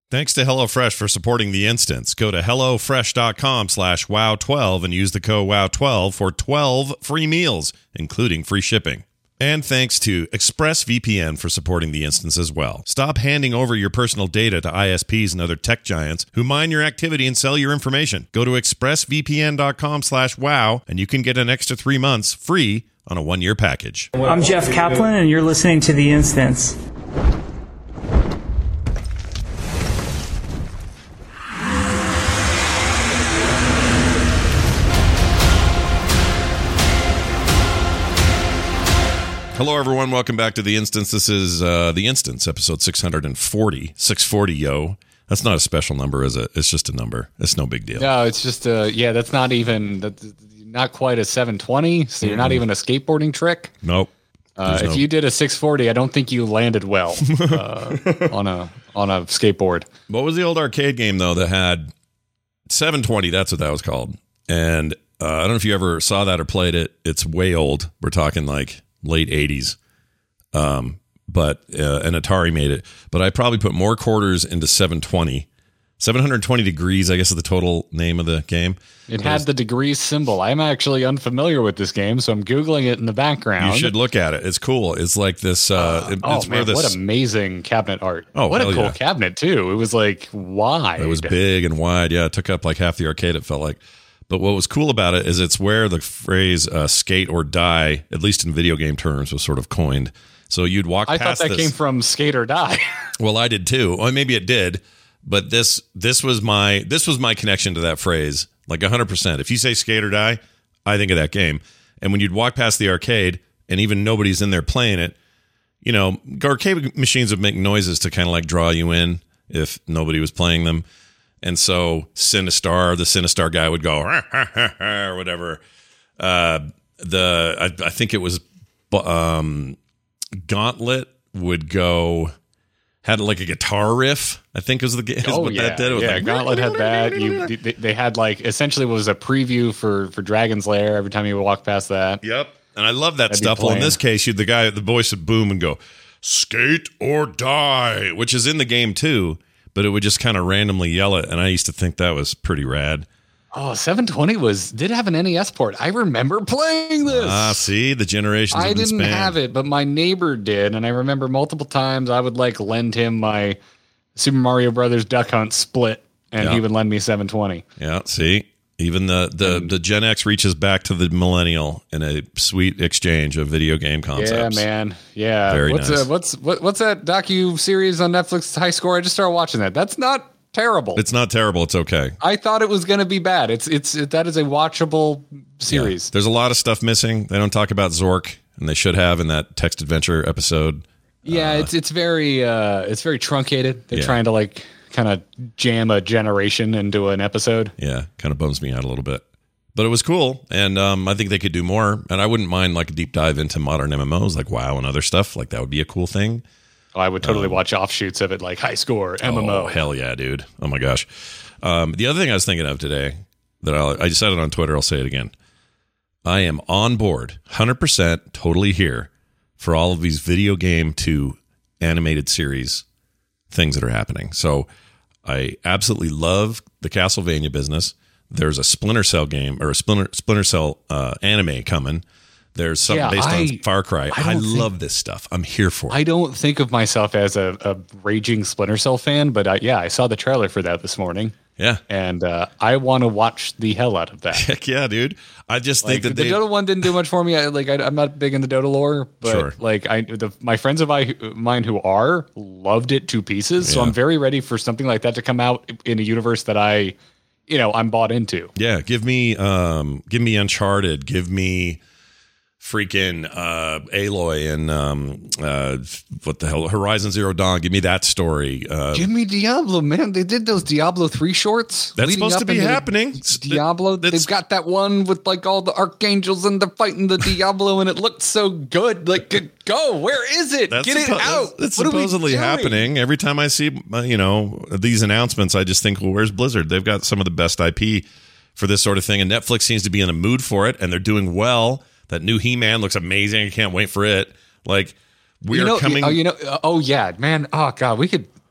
Thanks to HelloFresh for supporting The Instance. Go to HelloFresh.com/Wow12 and use the code Wow12 for 12 free meals, including free shipping. And thanks to ExpressVPN for supporting The Instance as well. Stop handing over your personal data to ISPs and other tech giants who mine your activity and sell your information. Go to ExpressVPN.com/Wow and you can get an extra 3 months free on a 1-year package. I'm Jeff Kaplan and you're listening to The Instance. Hello, everyone. Welcome back to The Instance. This is The Instance, episode 640. 640, yo. That's not a special number, is it? It's just a number. It's no big deal. No, it's just that's not even, not quite a 720, so you're not even a skateboarding trick. Nope. If you did a 640, I don't think you landed well on a skateboard. What was the old arcade game, though, that had 720? That's what that was called. And I don't know if you ever saw that or played it. It's way old. We're talking like late 80s. But an Atari made it. But I probably put more quarters into 720. 720 degrees, I guess, is the total name of the game. It had the degrees symbol. I'm actually unfamiliar with this game, so I'm Googling it in the background. You should look at it. It's cool. It's like this. What amazing cabinet art. Oh, what a cool yeah. cabinet, too. It was like wide. It was big and wide. Yeah, it took up like half the arcade, it felt like. But what was cool about it is it's where the phrase skate or die, at least in video game terms, was sort of coined. So you'd walk past this. I thought that came from skate or die. Well, I did too. Or maybe it did. But this was my connection to that phrase, like 100%. If you say skate or die, I think of that game. And when you'd walk past the arcade and even nobody's in there playing it, you know, arcade machines would make noises to kind of like draw you in if nobody was playing them. And so the Sinistar guy would go or whatever. I think it was Gauntlet would go. Had like a guitar riff, I think was the game. That did. It was like, Gauntlet had that. They had like essentially was a preview for Dragon's Lair every time you would walk past that. Yep, and I love that stuff. Well, in this case, the voice would boom and go, "Skate or die," which is in the game too, but it would just kind of randomly yell it, and I used to think that was pretty rad. Oh, 720 did have an NES port. I remember playing this. See, the generations. I didn't have it, but my neighbor did, and I remember multiple times I would like lend him my Super Mario Brothers Duck Hunt split, and he would lend me 720. Yeah, see, even the Gen X reaches back to the millennial in a sweet exchange of video game concepts. Yeah, man. Yeah. Very nice. What's that docu series on Netflix? High Score. I just started watching that. That's not terrible. It's not terrible. It's okay. I thought it was going to be bad. That is a watchable series. Yeah. There's a lot of stuff missing. They don't talk about Zork, and they should have in that text adventure episode. Yeah, it's very truncated. They're trying to like kind of jam a generation into an episode. Yeah, kind of bums me out a little bit. But it was cool, and I think they could do more. And I wouldn't mind like a deep dive into modern MMOs like WoW and other stuff. Like that would be a cool thing. I would totally watch offshoots of it, like High Score, MMO. Oh, hell yeah, dude. Oh, my gosh. The other thing I was thinking of today, that I just said it on Twitter, I'll say it again. I am on board, 100%, totally here, for all of these video game to animated series things that are happening. So I absolutely love the Castlevania business. There's a Splinter Cell game, or a Splinter Cell anime coming. There's something based on Far Cry. I love this stuff. I'm here for it. I don't think of myself as a raging Splinter Cell fan, but I saw the trailer for that this morning. Yeah. And I want to watch the hell out of that. Heck yeah, dude. I just think that the Dota one didn't do much for me. I'm not big into Dota lore, but my friends of mine who are loved it to pieces. So I'm very ready for something like that to come out in a universe that I'm bought into. Yeah. Give me Uncharted. Give me freaking Aloy and what the hell, Horizon Zero Dawn. Give me that story. Give me Diablo, man. They did those Diablo 3 shorts. That's supposed to be happening. Diablo. They've got that one with like all the archangels and they're fighting the Diablo, and it looked so good. Like, go. Where is it? Get it out. It's supposedly happening. Every time I see these announcements, I just think, well, where's Blizzard? They've got some of the best IP for this sort of thing, and Netflix seems to be in a mood for it, and they're doing well. That new He-Man looks amazing. I can't wait for it. Like, we are coming. Oh yeah, man. Oh god, we could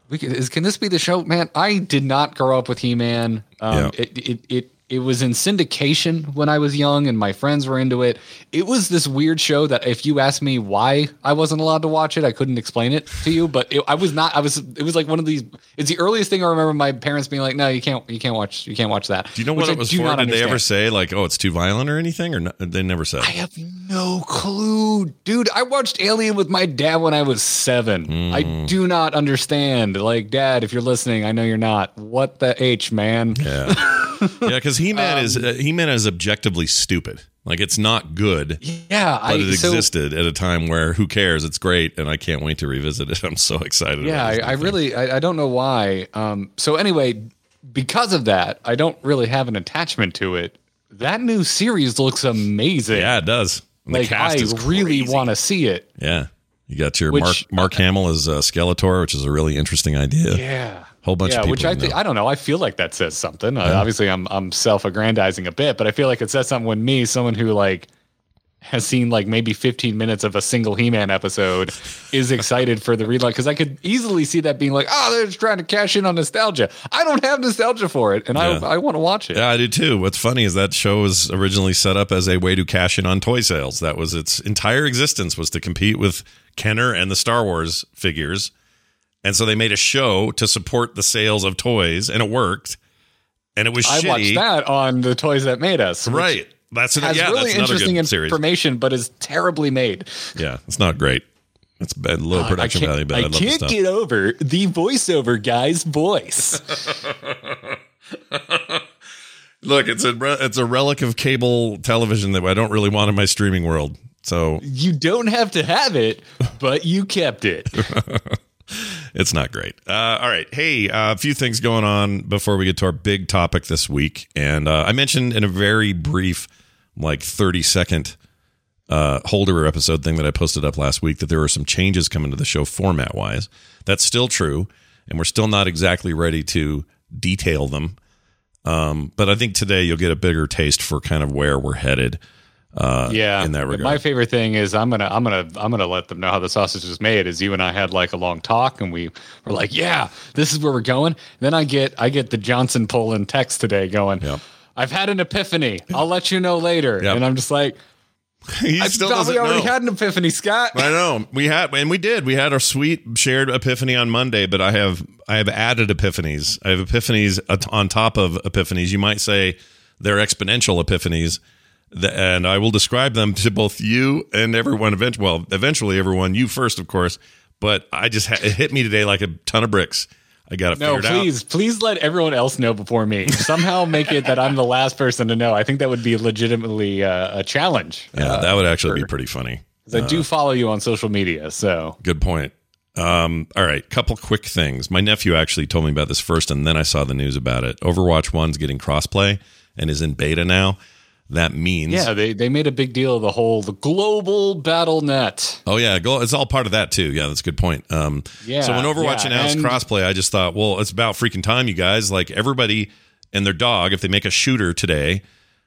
Can this be the show, man? I did not grow up with He-Man. It was in syndication when I was young and my friends were into it. It was this weird show that if you asked me why I wasn't allowed to watch it, I couldn't explain it to you, but it was like one of these, it's the earliest thing I remember my parents being like, no, you can't watch that. Do you know what it was for? Did they ever say like, oh, it's too violent or anything, or no, they never said? I have no clue, dude. I watched Alien with my dad when I was 7. I do not understand. Like, Dad, if you're listening, I know you're not. What the H, man? Yeah. Yeah, because He-Man is objectively stupid. Like, it's not good. Yeah, but it existed at a time where who cares? It's great, and I can't wait to revisit it. I'm so excited. Yeah, I don't know why. So anyway, because of that, I don't really have an attachment to it. That new series looks amazing. Yeah, it does. And like, I really want to see it. Yeah, you got your Mark Hamill as Skeletor, which is a really interesting idea. Yeah. Whole bunch of people. Which I don't know. I feel like that says something. Obviously, I'm self-aggrandizing a bit, but I feel like it says something when me, someone who like has seen like maybe 15 minutes of a single He-Man episode, is excited for the relaunch. Because I could easily see that being like, oh, they're just trying to cash in on nostalgia. I don't have nostalgia for it, and I want to watch it. Yeah, I do too. What's funny is that show was originally set up as a way to cash in on toy sales. That was its entire existence, was to compete with Kenner and the Star Wars figures. And so they made a show to support the sales of toys, and it worked. And it was shitty. I watched that on the Toys That Made Us. Right. That's really interesting information, but is terribly made. Yeah, it's not great. It's bad, low production value, but I love can't get over the voiceover guy's voice. Look, it's a relic of cable television that I don't really want in my streaming world. So you don't have to have it, but you kept it. It's not great. All right. Hey, a few things going on before we get to our big topic this week. And I mentioned in a very brief, like 30-second holder episode thing that I posted up last week that there were some changes coming to the show format-wise. That's still true, and we're still not exactly ready to detail them. But I think today you'll get a bigger taste for kind of where we're headed. In that regard. My favorite thing is I'm gonna let them know how the sausage is made. Is you and I had like a long talk, and we were like, yeah, this is where we're going. Then I get the Johnson Poland text today going, yep. I've had an epiphany. I'll let you know later. Yep. And I'm just like, we already had an epiphany, Scott. I know we had our sweet shared epiphany on Monday, but I have added epiphanies. I have epiphanies on top of epiphanies. You might say they're exponential epiphanies. And I will describe them to both you and everyone. Eventually everyone. You first, of course. But I just it hit me today like a ton of bricks. I got to figure it out. Please let everyone else know before me. Somehow make it that I'm the last person to know. I think that would be legitimately a challenge. Yeah, that would actually be pretty funny. Because I do follow you on social media. So good point. All right, couple quick things. My nephew actually told me about this first, and then I saw the news about it. Overwatch 1's getting crossplay and is in beta now. That means... Yeah, they made a big deal of the global battle net. Oh, yeah. It's all part of that, too. Yeah, that's a good point. So when Overwatch announced crossplay, I just thought, well, it's about freaking time, you guys. Like, everybody and their dog, if they make a shooter today,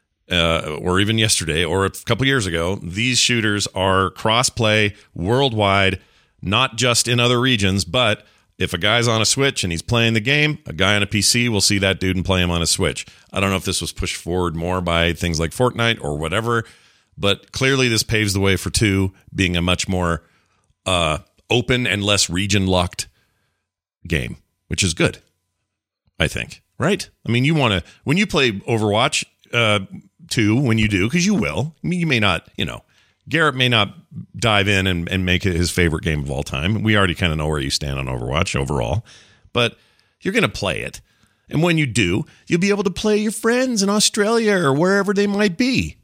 or even yesterday, or a couple years ago, these shooters are crossplay worldwide, not just in other regions, but... If a guy's on a Switch and he's playing the game, a guy on a PC will see that dude and play him on a Switch. I don't know if this was pushed forward more by things like Fortnite or whatever, but clearly this paves the way for 2 being a much more open and less region-locked game, which is good, I think. Right? I mean, you want to... When you play Overwatch 2, when you do, because you will, I mean, you may not, Garrett may not dive in and make it his favorite game of all time. We already kind of know where you stand on Overwatch overall, but you're going to play it. And when you do, you'll be able to play your friends in Australia or wherever they might be,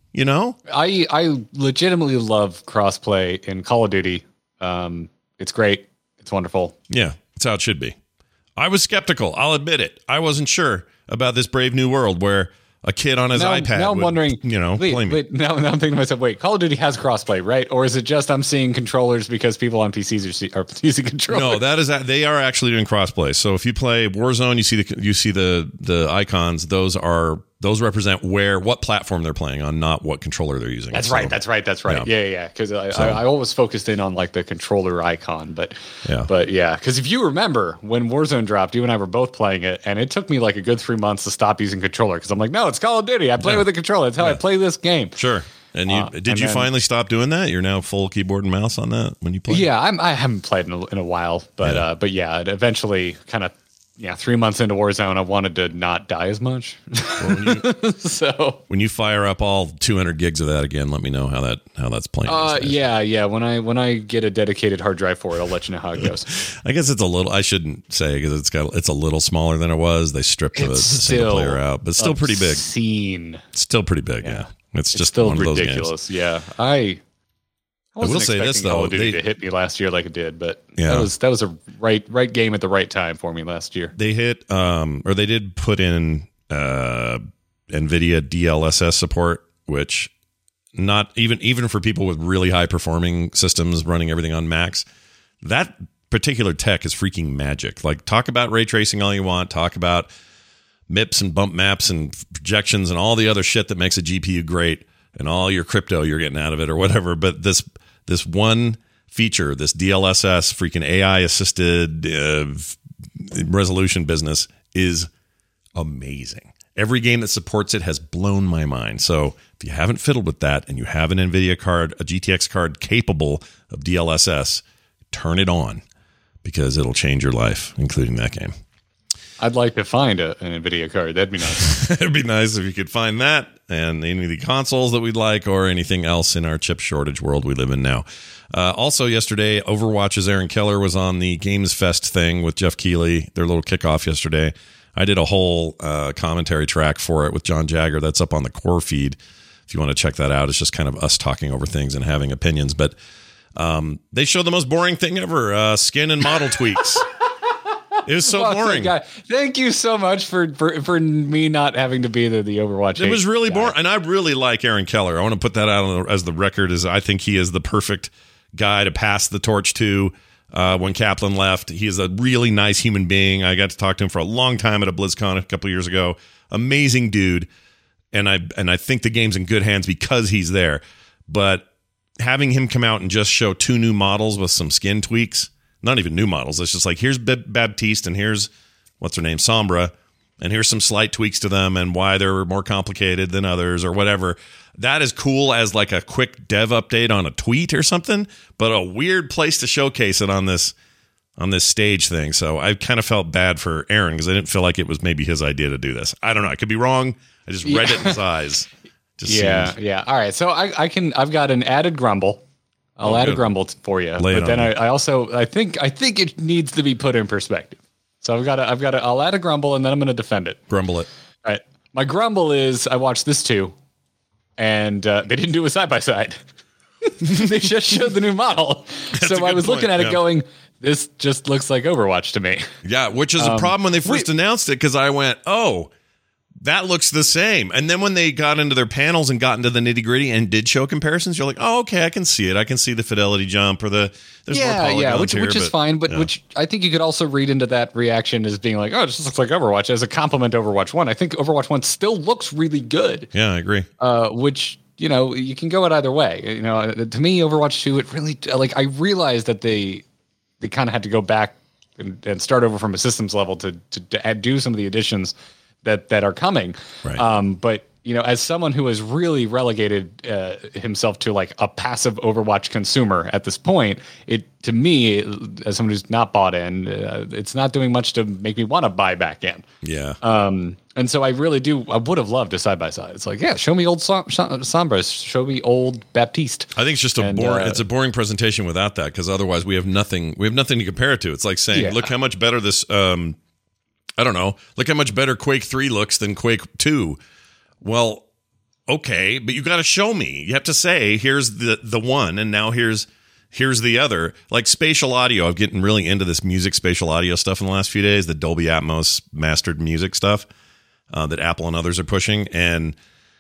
I legitimately love crossplay in Call of Duty. It's great. It's wonderful. Yeah, that's how it should be. I was skeptical. I'll admit it. I wasn't sure about this brave new world where a kid on his iPad. Now I'm wondering, play me. Now I'm thinking to myself, Call of Duty has crossplay, right? Or is it just I'm seeing controllers because people on PCs are using controllers? No, they are actually doing crossplay. So if you play Warzone, you see the icons. Those are Those represent what platform they're playing on, not what controller they're using. That's right. Yeah. Because I always focused in on like the controller icon, but yeah. Because if you remember when Warzone dropped, you and I were both playing it, and it took me like a good 3 months to stop using controller because I'm like, no, it's Call of Duty. I play with a controller. That's how I play this game. Sure. And you finally stop doing that? You're now full keyboard and mouse on that when you play? Yeah, I haven't played in a while, but it eventually kind of 3 months into Warzone, I wanted to not die as much. So when you fire up all 200 gigs of that again, let me know how that's playing. Yeah. When I get a dedicated hard drive for it, I'll let you know how it goes. I guess it's a little. I shouldn't say because it's a little smaller than it was. They stripped the single player out, but still pretty big. Still pretty big. Yeah. It's just still one ridiculous. Of those games. Yeah, I will say this though, Call of Duty to hit me last year like it did, but that was a right game at the right time for me last year. They hit or they did put in NVIDIA DLSS support, which not even for people with really high performing systems running everything on Macs, that particular tech is freaking magic. Like, talk about ray tracing all you want, talk about MIPS and bump maps and projections and all the other shit that makes a GPU great and all your crypto you're getting out of it or whatever. But this one feature, this DLSS freaking AI assisted resolution business is amazing. Every game that supports it has blown my mind. So if you haven't fiddled with that and you have an NVIDIA card, a GTX card capable of DLSS, turn it on because it'll change your life, including that game. I'd like to find an NVIDIA card. That'd be nice. It'd be nice if you could find that and any of the consoles that we'd like or anything else in our chip shortage world we live in now. Also yesterday, Overwatch's Aaron Keller was on the Games Fest thing with Jeff Keighley, their little kickoff yesterday. I did a whole commentary track for it with John Jagger. That's up on the core feed if you want to check that out. It's just kind of us talking over things and having opinions. But they showed the most boring thing ever, skin and model tweaks. It was so boring. Thank you so much for me not having to be the Overwatch. It was really boring, and I really like Aaron Keller. I want to put that out as the record. I think he is the perfect guy to pass the torch to. When Kaplan left, he is a really nice human being. I got to talk to him for a long time at a BlizzCon a couple years ago. Amazing dude, and I think the game's in good hands because he's there. But having him come out and just show 2 new models with some skin tweaks. Not even new models. It's just like, here's Baptiste and here's, what's her name, Sombra, and here's some slight tweaks to them and why they're more complicated than others or whatever. That is cool as like a quick dev update on a tweet or something, but a weird place to showcase it on this stage thing. So I kind of felt bad for Aaron because I didn't feel like it was maybe his idea to do this. I don't know. I could be wrong. I just read it in his eyes. Yeah. All right. So I've got an added grumble. I'll add a grumble for you, but then I think it needs to be put in perspective. So I'll add a grumble and then I'm going to defend it. Grumble it. All right. My grumble is I watched this too, and they didn't do a side by side. They just showed the new model. So I was looking at it going, this just looks like Overwatch to me. Yeah, which is a problem when they first announced it because I went, oh, that looks the same. And then when they got into their panels and got into the nitty gritty and did show comparisons, you're like, oh, okay, I can see it. I can see the fidelity jump or there's more polygons which is fine. But which I think you could also read into that reaction as being like, oh, it just looks like Overwatch as a compliment to Overwatch 1. I think Overwatch 1 still looks really good. Yeah, I agree. Which, you can go it either way. To me, Overwatch 2, it really, I realized that they kind of had to go back and start over from a systems level to do some of the additions that are coming. Right. But, as someone who has really relegated himself to like a passive Overwatch consumer at this point, to me, as someone who's not bought in, it's not doing much to make me want to buy back in. Yeah. And so I would have loved a side-by-side. It's like, yeah, show me old Sombras, show me old Baptiste. I think it's just it's a boring presentation without that, because otherwise we have nothing to compare it to. It's like saying, look how much better this, I don't know, look how much better Quake 3 looks than Quake 2. Well, okay, but you got to show me. You have to say, here's the one, and now here's the other. Like spatial audio, I'm getting really into this music spatial audio stuff in the last few days, the Dolby Atmos mastered music stuff that Apple and others are pushing, and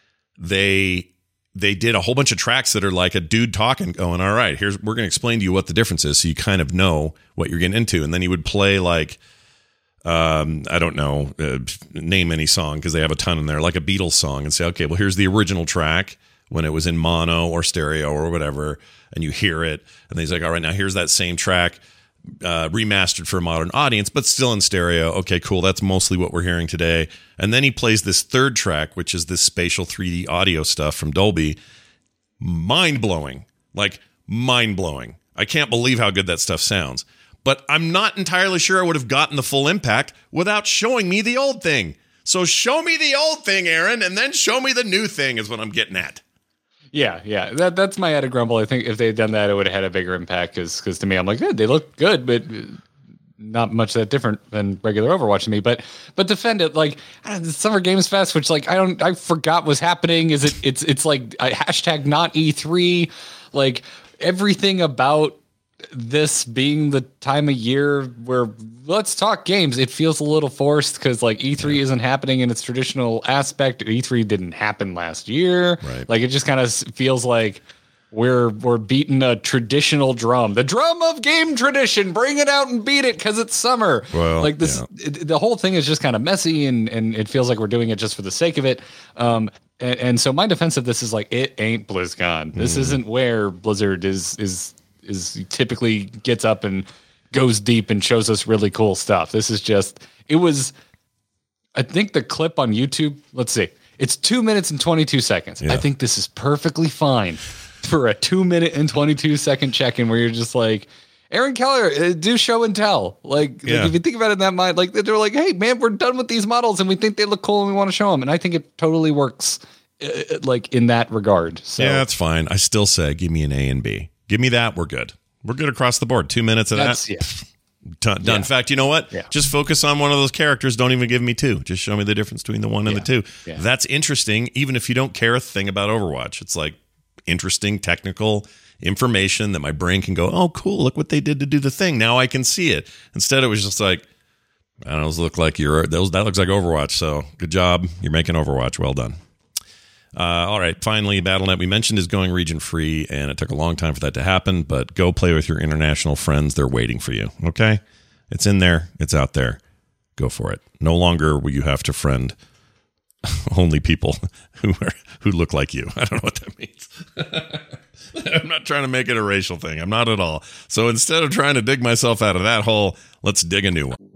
they did a whole bunch of tracks that are like a dude talking, going, all right, we're going to explain to you what the difference is, so you kind of know what you're getting into. And then he would play like I don't know, name any song because they have a ton in there, like a Beatles song, and say, okay, well, here's the original track when it was in mono or stereo or whatever, and you hear it, and he's like, all right, now here's that same track remastered for a modern audience, but still in stereo. Okay, cool. That's mostly what we're hearing today. And then he plays this third track, which is this spatial 3D audio stuff from Dolby. Mind-blowing. Like, mind-blowing. I can't believe how good that stuff sounds. But I'm not entirely sure I would have gotten the full impact without showing me the old thing. So show me the old thing, Aaron, and then show me the new thing is what I'm getting at. Yeah. That's my added grumble. I think if they had done that, it would have had a bigger impact because to me, I'm like, they look good, but not much that different than regular Overwatch to me. But defend it like the Summer Games Fest, which like I forgot was happening. It's like a hashtag not E3, like everything about this being the time of year where let's talk games, it feels a little forced because like E3 isn't happening in its traditional aspect. E3 didn't happen last year. Right. Like it just kind of feels like we're beating a traditional drum, the drum of game tradition. Bring it out and beat it because it's summer. Well, like this, the whole thing is just kind of messy and it feels like we're doing it just for the sake of it. And so my defense of this is like it ain't BlizzCon. This isn't where Blizzard is typically gets up and goes deep and shows us really cool stuff. This is just, it was, I think the clip on YouTube, let's see, it's 2 minutes and 22 seconds. Yeah. I think this is perfectly fine for a 2 minute and 22 second check-in where you're just like, Aaron Keller, do show and tell. Like if you think about it in that mind, like they're like, hey man, we're done with these models and we think they look cool and we want to show them. And I think it totally works like in that regard. So yeah, that's fine. I still say, give me an A and B. Give me that. We're good. We're good across the board. 2 minutes of that. Yeah. Done. Yeah. In fact, you know what? Yeah. Just focus on one of those characters. Don't even give me two. Just show me the difference between the one and the two. Yeah. That's interesting, even if you don't care a thing about Overwatch. It's like interesting technical information that my brain can go, oh, cool, look what they did to do the thing. Now I can see it. Instead, it was just like, I don't know, those look like that looks like Overwatch. So good job. You're making Overwatch. Well done. All right, finally, Battle.net we mentioned is going region free, and it took a long time for that to happen, but go play with your international friends. They're waiting for you, okay? It's in there. It's out there. Go for it. No longer will you have to friend only people who look like you. I don't know what that means. I'm not trying to make it a racial thing. I'm not at all. So instead of trying to dig myself out of that hole, let's dig a new one.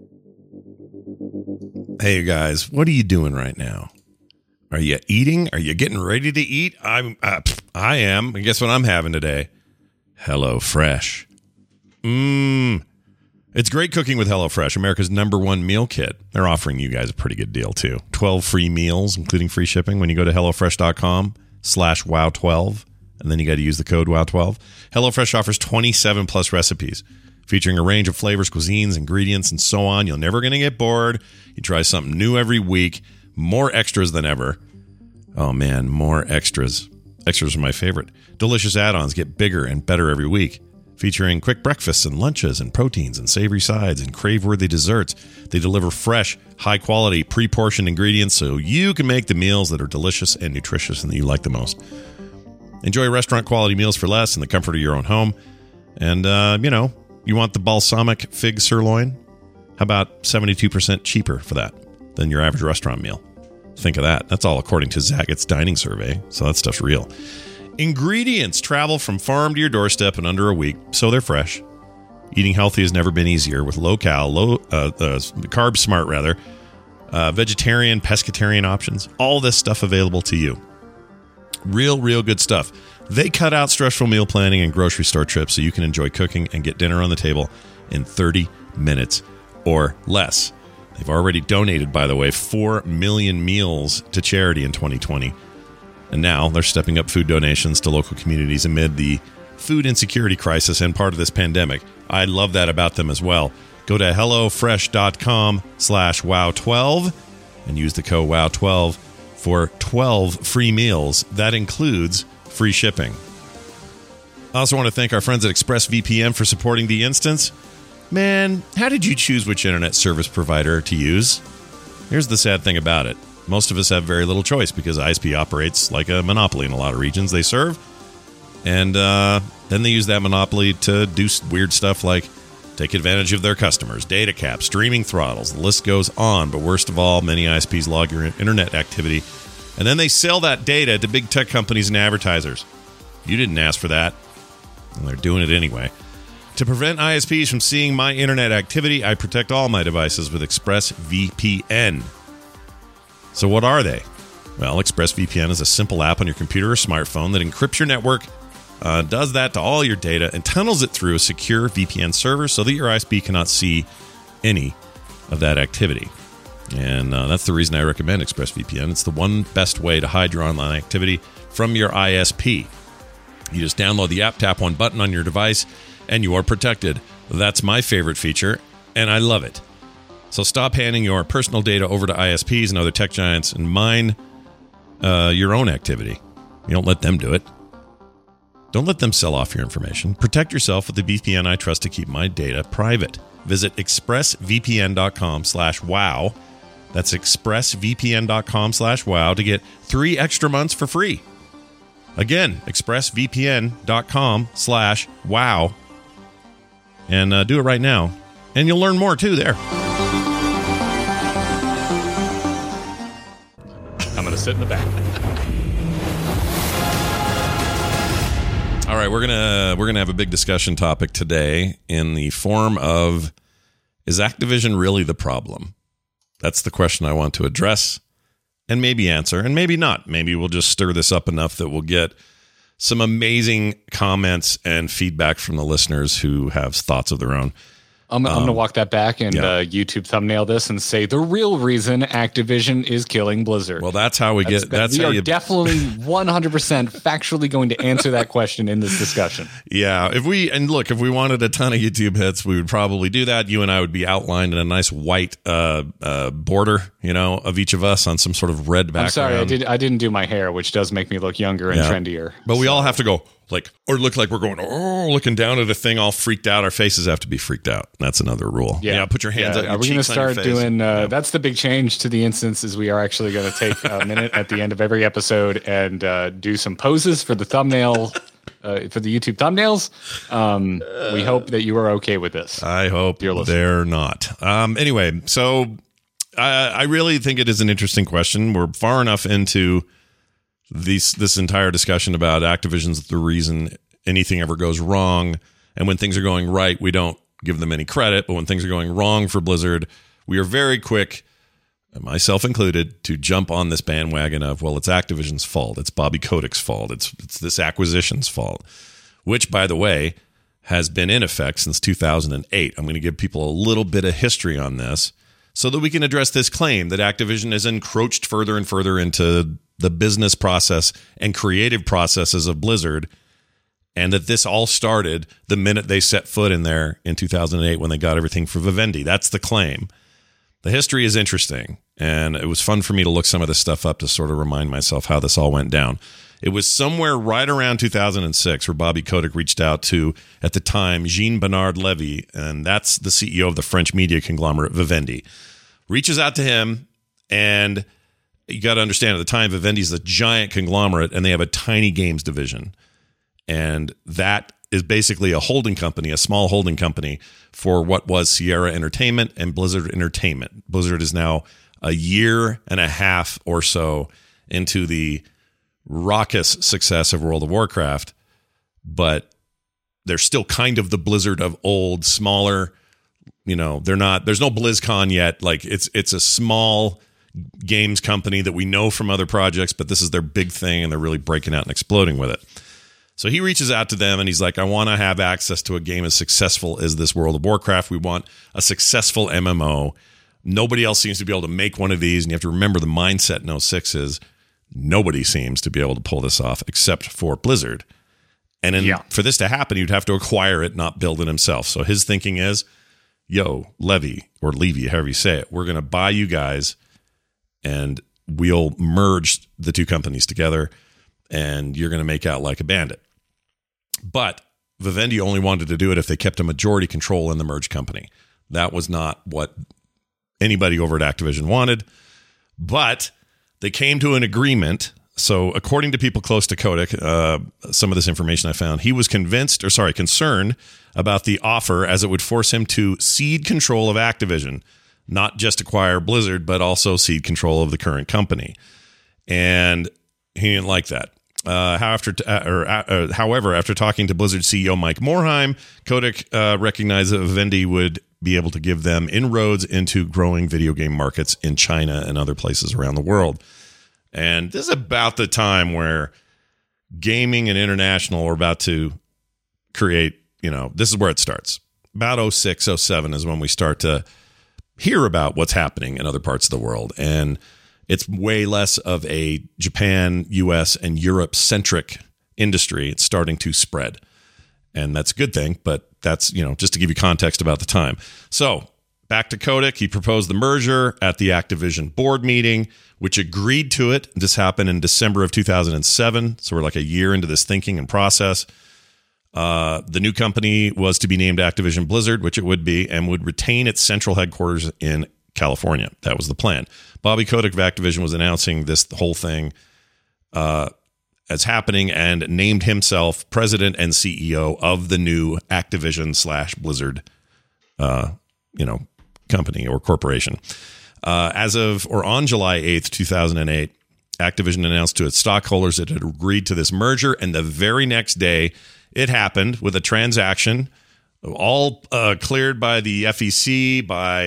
Hey, guys, what are you doing right now? Are you eating? Are you getting ready to eat? I am. And guess what I'm having today? HelloFresh. It's great cooking with HelloFresh, America's #1 meal kit. They're offering you guys a pretty good deal, too. 12 free meals, including free shipping, when you go to HelloFresh.com/wow12. And then you got to use the code WOW12. HelloFresh offers 27 plus recipes, featuring a range of flavors, cuisines, ingredients, and so on. You're never going to get bored. You try something new every week. More extras than ever. Oh, man, more extras. Extras are my favorite. Delicious add-ons get bigger and better every week, featuring quick breakfasts and lunches and proteins and savory sides and crave-worthy desserts. They deliver fresh, high-quality, pre-portioned ingredients so you can make the meals that are delicious and nutritious and that you like the most. Enjoy restaurant-quality meals for less in the comfort of your own home. And, you want the balsamic fig sirloin? How about 72% cheaper for that than your average restaurant meal? Think of that. That's all according to Zaggett's dining survey, so that stuff's real. Ingredients travel from farm to your doorstep in under a week, so they're fresh. Eating healthy has never been easier with carb smart, vegetarian, pescatarian options. All this stuff available to you. Real good stuff. They cut out stressful meal planning and grocery store trips so you can enjoy cooking and get dinner on the table in 30 minutes or less. They've already donated, by the way, 4 million meals to charity in 2020. And now they're stepping up food donations to local communities amid the food insecurity crisis and part of this pandemic. I love that about them as well. Go to HelloFresh.com/wow12 and use the code WOW12 for 12 free meals. That includes free shipping. I also want to thank our friends at ExpressVPN for supporting the instance. Man, how did you choose which internet service provider to use? Here's the sad thing about it. Most of us have very little choice because ISP operates like a monopoly in a lot of regions they serve. And then they use that monopoly to do weird stuff like take advantage of their customers, data caps, streaming throttles, the list goes on. But worst of all, many ISPs log your internet activity, and then they sell that data to big tech companies and advertisers. You didn't ask for that, and they're doing it anyway. To prevent ISPs from seeing my internet activity, I protect all my devices with ExpressVPN. So what are they? Well, ExpressVPN is a simple app on your computer or smartphone that encrypts your network, does that to all your data, and tunnels it through a secure VPN server so that your ISP cannot see any of that activity. And that's the reason I recommend ExpressVPN. It's the one best way to hide your online activity from your ISP. You just download the app, tap one button on your device, and you are protected. That's my favorite feature, and I love it. So stop handing your personal data over to ISPs and other tech giants and mine your own activity. You don't let them do it. Don't let them sell off your information. Protect yourself with the VPN I trust to keep my data private. Visit expressvpn.com/wow. That's expressvpn.com/wow to get 3 extra months for free. Again, expressvpn.com/wow. And do it right now. And you'll learn more, too, there. I'm going to sit in the back. All right, we're gonna have a big discussion topic today in the form of, is Activision really the problem? That's the question I want to address and maybe answer, and maybe not. Maybe we'll just stir this up enough that we'll get some amazing comments and feedback from the listeners who have thoughts of their own. I'm going to walk that back and YouTube thumbnail this and say the real reason Activision is killing Blizzard. Well, that's how we we are definitely 100% factually going to answer that question in this discussion. Yeah, if we wanted a ton of YouTube hits, we would probably do that. You and I would be outlined in a nice white border, of each of us on some sort of red background. I'm sorry, I didn't do my hair, which does make me look younger and trendier. But we all have to go or look like we're going, looking down at a thing all freaked out. Our faces have to be freaked out. That's another rule. Yeah, put your hands up. Are we going to start doing, that's the big change to the instance, is we are actually going to take a minute at the end of every episode and do some poses for the thumbnail, for the YouTube thumbnails. We hope that you are okay with this. I hope they're not. Anyway, so I really think it is an interesting question. We're far enough into this entire discussion about Activision's the reason anything ever goes wrong, and when things are going right, we don't give them any credit, but when things are going wrong for Blizzard, we are very quick, myself included, to jump on this bandwagon of, it's Activision's fault, it's Bobby Kotick's fault, it's this acquisition's fault, which, by the way, has been in effect since 2008. I'm going to give people a little bit of history on this so that we can address this claim that Activision has encroached further and further into the business process and creative processes of Blizzard, and that this all started the minute they set foot in there in 2008 when they got everything for Vivendi. That's the claim. The history is interesting, and it was fun for me to look some of this stuff up to sort of remind myself how this all went down. It was somewhere right around 2006 where Bobby Kotick reached out to, at the time, Jean-Bernard Lévy, and that's the CEO of the French media conglomerate Vivendi. Reaches out to him, and you got to understand, at the time, Vivendi's a giant conglomerate, and they have a tiny games division. And that is basically a holding company, a small holding company for what was Sierra Entertainment and Blizzard Entertainment. Blizzard is now a year and a half or so into the raucous success of World of Warcraft, but they're still kind of the Blizzard of old, smaller. They're not. There's no BlizzCon yet. It's a small games company that we know from other projects, but this is their big thing, and they're really breaking out and exploding with it. So he reaches out to them, and he's like, I want to have access to a game as successful as this World of Warcraft. We want a successful MMO. Nobody else seems to be able to make one of these, and you have to remember the mindset in 06 is nobody seems to be able to pull this off except for Blizzard. And for this to happen, you'd have to acquire it, not build it himself. So his thinking is, Levy, however you say it, we're going to buy you guys, and we'll merge the two companies together, and you're going to make out like a bandit. But Vivendi only wanted to do it if they kept a majority control in the merged company. That was not what anybody over at Activision wanted. But they came to an agreement So according to people close to Kotick, some of this information I found, he was concerned about the offer as it would force him to cede control of Activision, not just acquire Blizzard, but also cede control of the current company. And he didn't like that. However, after talking to Blizzard CEO Mike Morhaime, Kotick recognized that Vivendi would be able to give them inroads into growing video game markets in China and other places around the world. And this is about the time where gaming and international are about to create, this is where it starts. About 06, 07 is when we start to hear about what's happening in other parts of the world. And it's way less of a Japan, US, and Europe-centric industry. It's starting to spread. And that's a good thing, but that's, just to give you context about the time. So back to Kotick, he proposed the merger at the Activision board meeting, which agreed to it. This happened in December of 2007. So we're like a year into this thinking and process. The new company was to be named Activision Blizzard, which it would be, and would retain its central headquarters in California. That was the plan. Bobby Kotick of Activision was announcing this whole thing as happening and named himself president and CEO of the new Activision/Blizzard, company or corporation. On July 8th, 2008, Activision announced to its stockholders that it had agreed to this merger, and the very next day, it happened with a transaction all cleared by the FTC.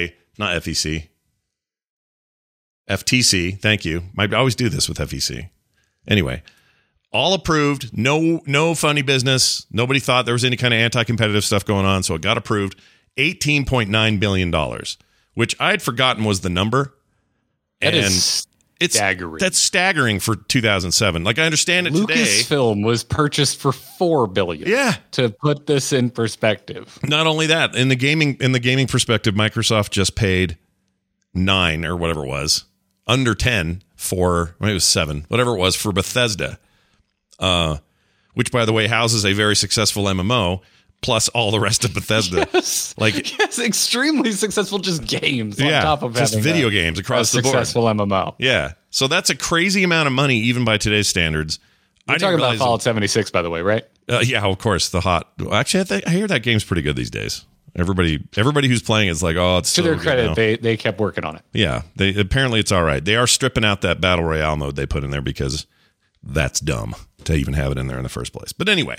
Thank you. I always do this with FEC. Anyway, all approved. No funny business. Nobody thought there was any kind of anti-competitive stuff going on, so it got approved. $18.9 billion, which I had forgotten was the number. That is staggering. That's staggering for 2007. Like, I understand it today. Lucasfilm was purchased for $4 billion. Yeah. To put this in perspective. Not only that, in the gaming perspective, Microsoft just paid 9 or whatever it was, under 10 for, maybe it was 7, whatever it was, for Bethesda, which, by the way, houses a very successful MMO, plus all the rest of Bethesda. Yes, extremely successful just games on top of just having video games across the board. Successful MMO. Yeah. So that's a crazy amount of money, even by today's standards. We're talking about Fallout 76, by the way, right? Yeah, of course. The hot. Actually, I hear that game's pretty good these days. Everybody who's playing it's like, oh, it's to their credit, they kept working on it. Yeah, apparently it's all right. They are stripping out that battle royale mode they put in there because that's dumb to even have it in there in the first place. But anyway,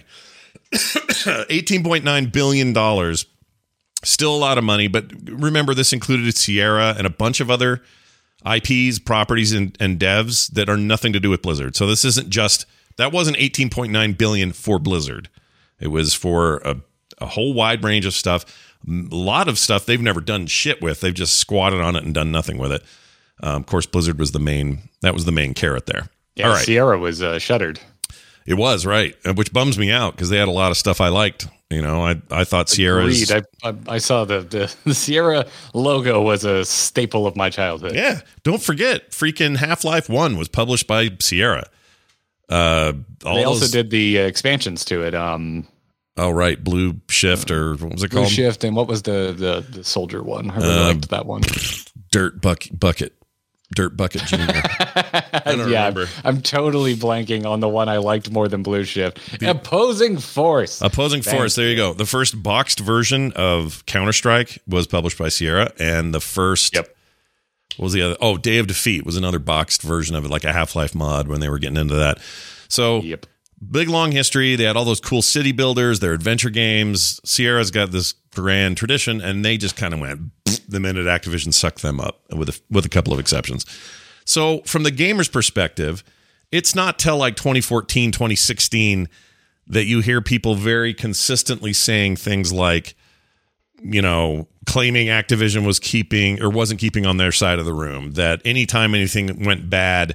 $18.9 billion, still a lot of money. But remember, this included Sierra and a bunch of other IPs, properties, and devs that are nothing to do with Blizzard. So this isn't just, that wasn't $18.9 billion for Blizzard. It was for a whole wide range of stuff. A lot of stuff they've never done shit with. They've just squatted on it and done nothing with it. Of course, Blizzard was the main carrot there. Yeah, all right. Sierra was shuttered. It was, right, which bums me out because they had a lot of stuff I liked. I thought Sierra's... I saw the Sierra logo was a staple of my childhood. Yeah, don't forget, freaking Half-Life 1 was published by Sierra. They also did the expansions to it. Oh, right. Blue Shift, or what was it called? Blue Shift, and what was the soldier one? I really liked that one. Dirt Bucket Jr. I don't remember. I'm totally blanking on the one I liked more than Blue Shift. Opposing Force. There you go. The first boxed version of Counter-Strike was published by Sierra, and the first... Yep. What was the other? Oh, Day of Defeat was another boxed version of it, like a Half-Life mod when they were getting into that. So... Yep. Big, long history. They had all those cool city builders, their adventure games. Sierra's got this grand tradition, and they just kind of went the minute Activision sucked them up, with a couple of exceptions. So from the gamer's perspective, it's not till like 2014, 2016 that you hear people very consistently saying things like, claiming Activision wasn't keeping on their side of the room, that anytime anything went bad,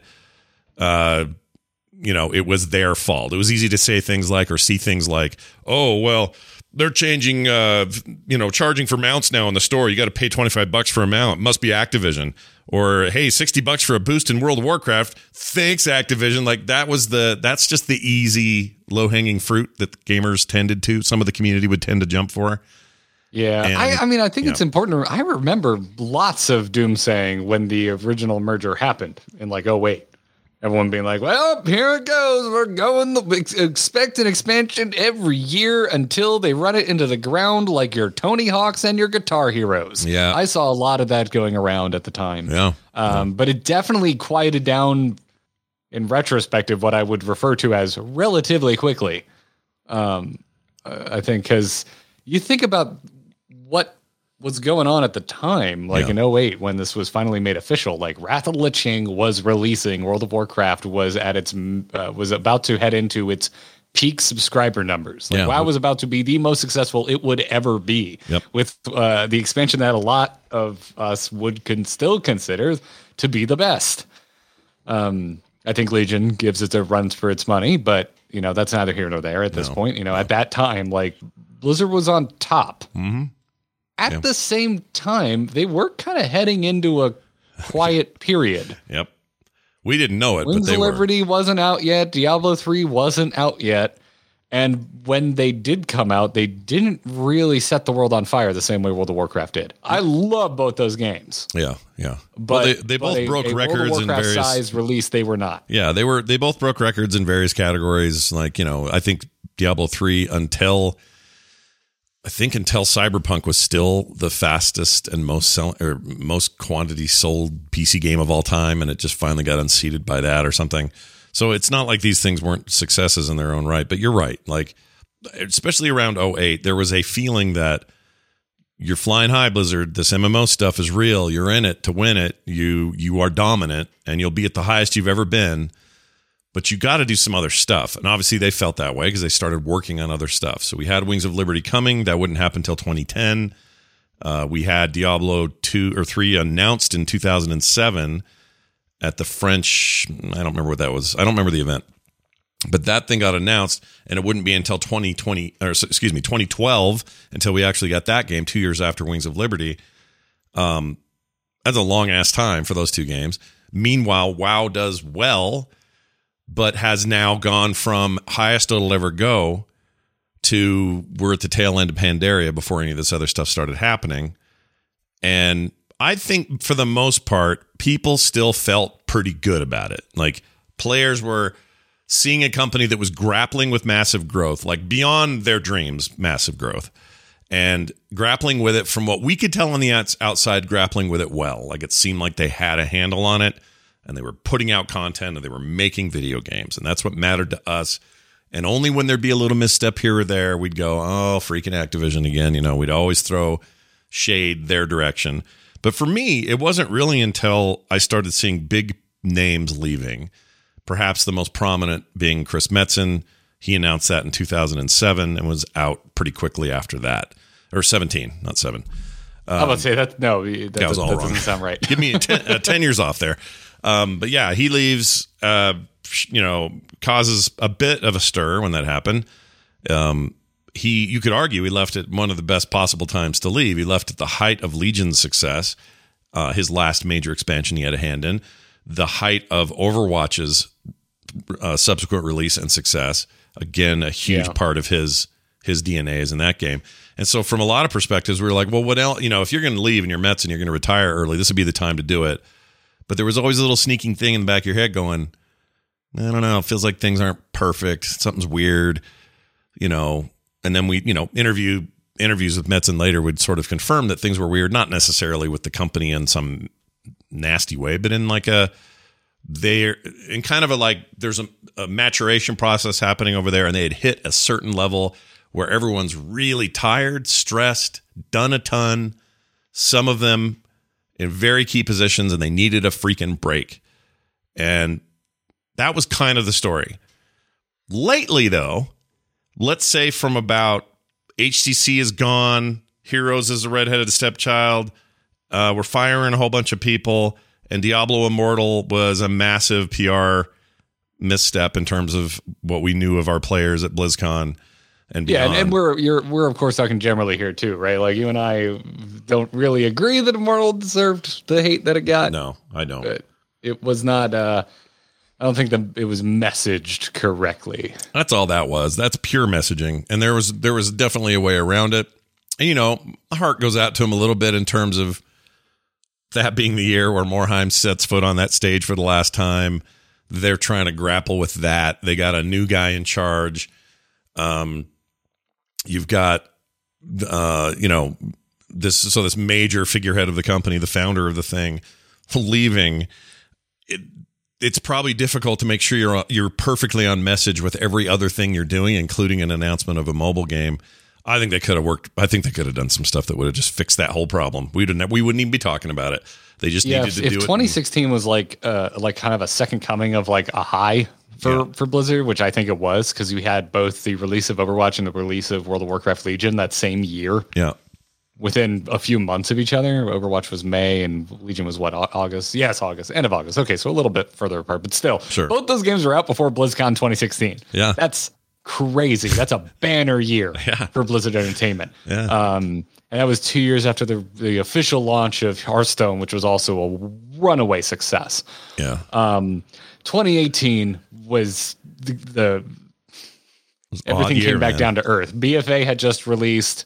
it was their fault. It was easy to say things like, or see things like, oh, well, they're changing, charging for mounts now in the store. You got to pay $25 for a mount. Must be Activision. Or, hey, $60 for a boost in World of Warcraft. Thanks, Activision. Like, that's just the easy, low-hanging fruit that gamers some of the community would tend to jump for. Yeah, and, I think it's important. I remember lots of doomsaying when the original merger happened in like 2008. Everyone being like, well, here it goes. We're going expect an expansion every year until they run it into the ground like your Tony Hawks and your Guitar Heroes. Yeah. I saw a lot of that going around at the time. Yeah. But it definitely quieted down in retrospective what I would refer to as relatively quickly. I think because you think about what was going on at the time, like in 2008 when this was finally made official, like Wrath of the Lich King was releasing, World of Warcraft was at its was about to head into its peak subscriber numbers. Like WoW was about to be the most successful it would ever be, with the expansion that a lot of us would still consider to be the best. I think Legion gives it a run for its money, but that's neither here nor there at this point. At that time, like Blizzard was on top. Mm-hmm. At the same time, they were kind of heading into a quiet period. Yep. We didn't know it, Wings but they of Liberty were. wasn't out yet. Diablo 3 wasn't out yet. And when they did come out, they didn't really set the world on fire the same way World of Warcraft did. I love both those games. Yeah, yeah. But well, they both broke records in various size release. They were not. Yeah, they both broke records in various categories. Like I think Diablo 3 until Cyberpunk was still the fastest and most quantity sold PC game of all time, and it just finally got unseated by that or something. So it's not like these things weren't successes in their own right. But you're right. Like, especially around 2008, there was a feeling that you're flying high, Blizzard. This MMO stuff is real. You're in it to win it. You are dominant, and you'll be at the highest you've ever been. But you got to do some other stuff. And obviously they felt that way because they started working on other stuff. So we had Wings of Liberty coming. That wouldn't happen until 2010. We had Diablo 2 or 3 announced in 2007 at the French. I don't remember what that was. I don't remember the event. But that thing got announced, and it wouldn't be until 2012 until we actually got that game 2 years after Wings of Liberty. That's a long-ass time for those two games. Meanwhile, WoW does well, but has now gone from highest it'll ever go to we're at the tail end of Pandaria before any of this other stuff started happening. And I think for the most part, people still felt pretty good about it. Like, players were seeing a company that was grappling with massive growth, like beyond their dreams, massive growth, and grappling with it from what we could tell on the outside, grappling with it well. Like, it seemed like they had a handle on it, and they were putting out content, and they were making video games, and that's what mattered to us. And only when there'd be a little misstep here or there, we'd go, oh, freaking Activision again. We'd always throw shade their direction. But for me, it wasn't really until I started seeing big names leaving, perhaps the most prominent being Chris Metzen. He announced that in 2007 and was out pretty quickly after that. Or 17, not 7. I would say that. No, that doesn't sound right. Give me 10 years off there. But yeah, he leaves, causes a bit of a stir when that happened. You could argue he left at one of the best possible times to leave. He left at the height of Legion's success, his last major expansion he had a hand in, the height of Overwatch's subsequent release and success. Again, a huge part of his DNA is in that game. And so from a lot of perspectives, we were like, well, what else? If you're going to leave and you're Mets and you're going to retire early, this would be the time to do it. But there was always a little sneaking thing in the back of your head going, I don't know, it feels like things aren't perfect. Something's weird, And then we, interviews with Metzen later would sort of confirm that things were weird, not necessarily with the company in some nasty way, but in like there's a maturation process happening over there, and they had hit a certain level where everyone's really tired, stressed, done a ton, some of them in very key positions, and they needed a freaking break. And that was kind of the story. Lately, though, let's say from about HTC is gone, Heroes is a redheaded stepchild, we're firing a whole bunch of people, and Diablo Immortal was a massive PR misstep in terms of what we knew of our players at BlizzCon and beyond. Yeah, and we're of course talking generally here too, right? Like, you and I don't really agree that Immortal deserved the hate that it got. No, I don't. But it was not. I don't think that it was messaged correctly. That's all that was. That's pure messaging, and there was definitely a way around it. And my heart goes out to him a little bit in terms of that being the year where Morhaime sets foot on that stage for the last time. they're trying to grapple with that. They got a new guy in charge. You've got, this major figurehead of the company, the founder of the thing, leaving. It's probably difficult to make sure you're perfectly on message with every other thing you're doing, including an announcement of a mobile game. I think they could have worked. I think they could have done some stuff that would have just fixed that whole problem. We wouldn't even be talking about it. They just needed to do it. If 2016 was like kind of a second coming of like a high for Blizzard, which I think it was, because we had both the release of Overwatch and the release of World of Warcraft Legion that same year. Yeah. Within a few months of each other. Overwatch was May and Legion was what, August? Yes, August, end of August. Okay, so a little bit further apart, but still, both those games were out before BlizzCon 2016. Yeah. That's crazy. That's a banner year for Blizzard Entertainment. Yeah. And that was 2 years after the official launch of Hearthstone, which was also a runaway success. Yeah. 2018 was the everything came back down to earth. BFA had just released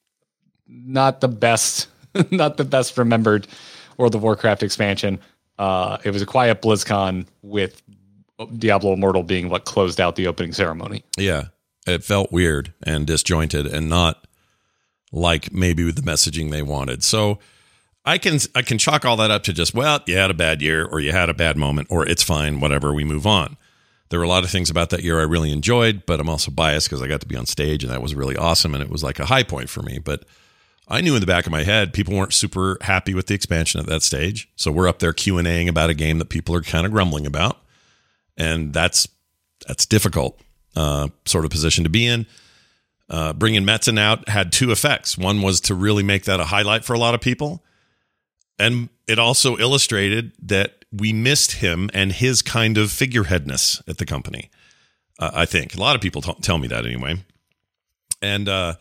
not the best remembered World of Warcraft expansion. It was a quiet BlizzCon with Diablo Immortal being what closed out the opening ceremony. Yeah. It felt weird and disjointed and not like maybe the messaging they wanted. So I can chalk all that up to just, well, you had a bad year or you had a bad moment or it's fine, whatever, we move on. There were a lot of things about that year I really enjoyed, but I'm also biased because I got to be on stage and that was really awesome and it was like a high point for me. But I knew in the back of my head people weren't super happy with the expansion at that stage. So we're up there Q&Aing about a game that people are kind of grumbling about. And that's difficult sort of position to be in. Bringing Metzen out had two effects. One was to really make that a highlight for a lot of people. And it also illustrated that we missed him and his kind of figureheadness at the company. I think a lot of people tell me that anyway. And, that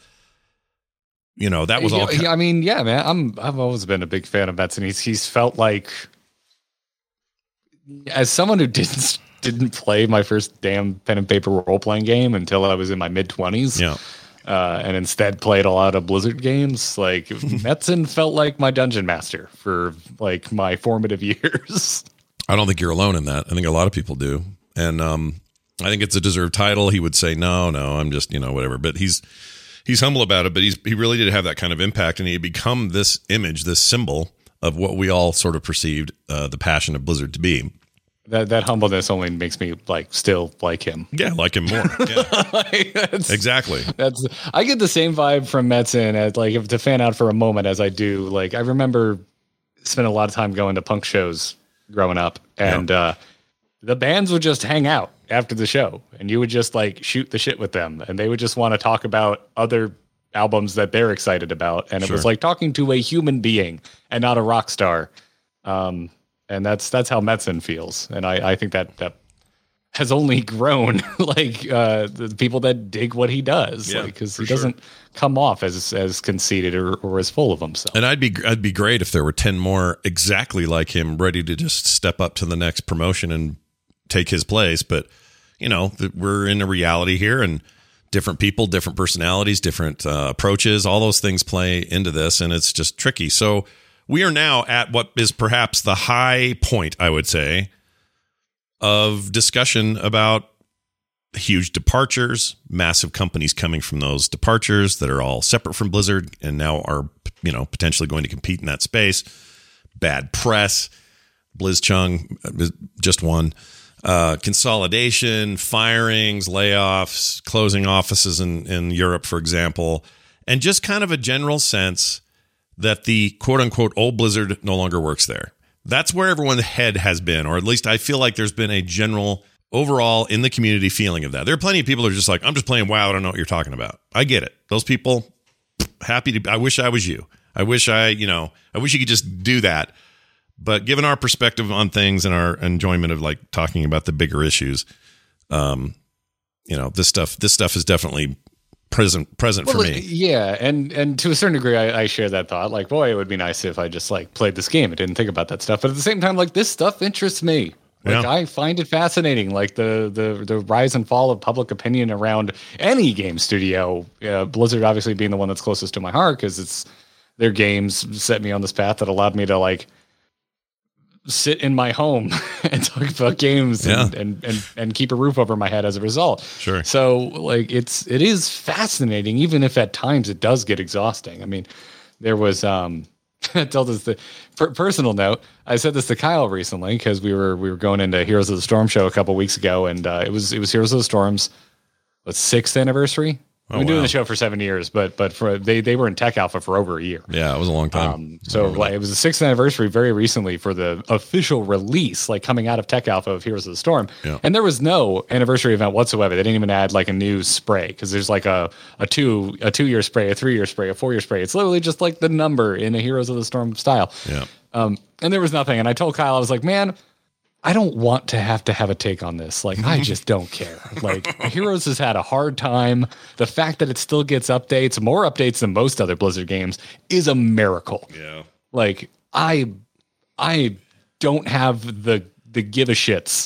was all. I mean, yeah, man, I've always been a big fan of Metzen. He's felt like, as someone who didn't play my first damn pen and paper role playing game until I was in my mid-20s. Yeah. And instead played a lot of Blizzard games. Like Metzen felt like my dungeon master for like my formative years. I don't think you're alone in that. I think a lot of people do. And I think it's a deserved title. He would say, no, I'm just, whatever. But he's humble about it, but he really did have that kind of impact. And he had become this image, this symbol of what we all sort of perceived the passion of Blizzard to be. That humbleness only makes me still like him. Yeah, like him more. Yeah. Exactly. I get the same vibe from Metzen as if to fan out for a moment as I do. Like I remember spending a lot of time going to punk shows growing up, and the bands would just hang out after the show, and you would just shoot the shit with them, and they would just want to talk about other albums that they're excited about, and it was like talking to a human being and not a rock star. And that's how Metzen feels. And I think that has only grown the people that dig what he does. Because he doesn't come off as conceited or as full of himself. And I'd be great if there were 10 more exactly like him ready to just step up to the next promotion and take his place. But, we're in a reality here and different people, different personalities, different approaches, all those things play into this. And it's just tricky. So we are now at what is perhaps the high point, I would say, of discussion about huge departures, massive companies coming from those departures that are all separate from Blizzard and now are, potentially going to compete in that space. Bad press, Blizzchung just won. Consolidation, firings, layoffs, closing offices in Europe, for example, and just kind of a general sense that the quote-unquote old Blizzard no longer works there. That's where everyone's head has been, or at least I feel like there's been a general overall in the community feeling of that. There are plenty of people who are just like, I'm just playing WoW, I don't know what you're talking about. I get it. Those people, I wish I was you. I wish you could just do that. But given our perspective on things and our enjoyment of talking about the bigger issues, this stuff is definitely present for me. Yeah, and to a certain degree, I share that thought. Boy, it would be nice if I just played this game and didn't think about that stuff. But at the same time, this stuff interests me. I find it fascinating. The rise and fall of public opinion around any game studio. Blizzard obviously being the one that's closest to my heart because it's their games set me on this path that allowed me to sit in my home and talk about games and keep a roof over my head as a result. Sure. So like it is fascinating, even if at times it does get exhausting. I mean, there was I told us the personal note. I said this to Kyle recently because we were going into Heroes of the Storm show a couple weeks ago, and it was Heroes of the Storm's 6th anniversary. We've been doing the show for 7 years, but for they were in tech alpha for over a year. Yeah, it was a long time. So like, it was the 6th anniversary very recently for the official release, like coming out of tech alpha of Heroes of the Storm. Yeah. And there was no anniversary event whatsoever. They didn't even add like a new spray because there's like a 2-year spray, a 3-year spray, a 4-year spray. It's literally just like the number in a Heroes of the Storm style. Yeah. And there was nothing. And I told Kyle, I was like, man, I don't want to have a take on this. Like, I just don't care. Like, Heroes has had a hard time. The fact that it still gets updates, more updates than most other Blizzard games, is a miracle. Yeah. Like, I don't have the give a shits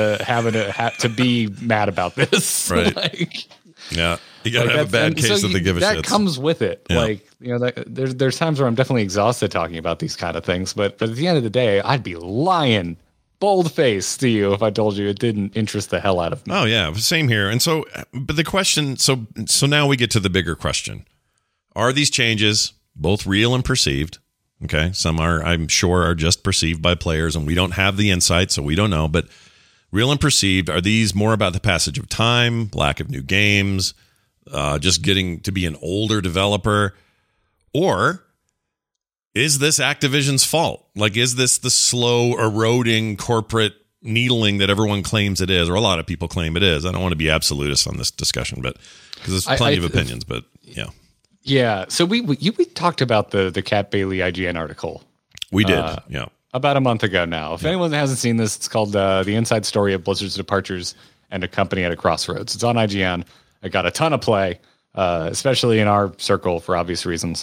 to be mad about this. Right. Like, yeah. You gotta have a bad case of the give a shits. That comes with it. Yeah. Like, there's times where I'm definitely exhausted talking about these kind of things, but at the end of the day, I'd be lying bold face to you if I told you it didn't interest the hell out of me. Oh yeah, same here. And so, but the question, so now we get to the bigger question: are these changes both real and perceived? Okay, some are, I'm sure, are just perceived by players, and we don't have the insight, so we don't know. But real and perceived, are these more about the passage of time, lack of new games, just getting to be an older developer, or is this Activision's fault? Like, is this the slow eroding corporate needling that everyone claims it is, or a lot of people claim it is? I don't want to be absolutist on this discussion, but because there's plenty of opinions. But yeah, yeah. So we talked about the Kat Bailey IGN article. We did, yeah, about a month ago now. If anyone hasn't seen this, it's called "The Inside Story of Blizzard's Departures and a Company at a Crossroads." It's on IGN. It got a ton of play, especially in our circle for obvious reasons.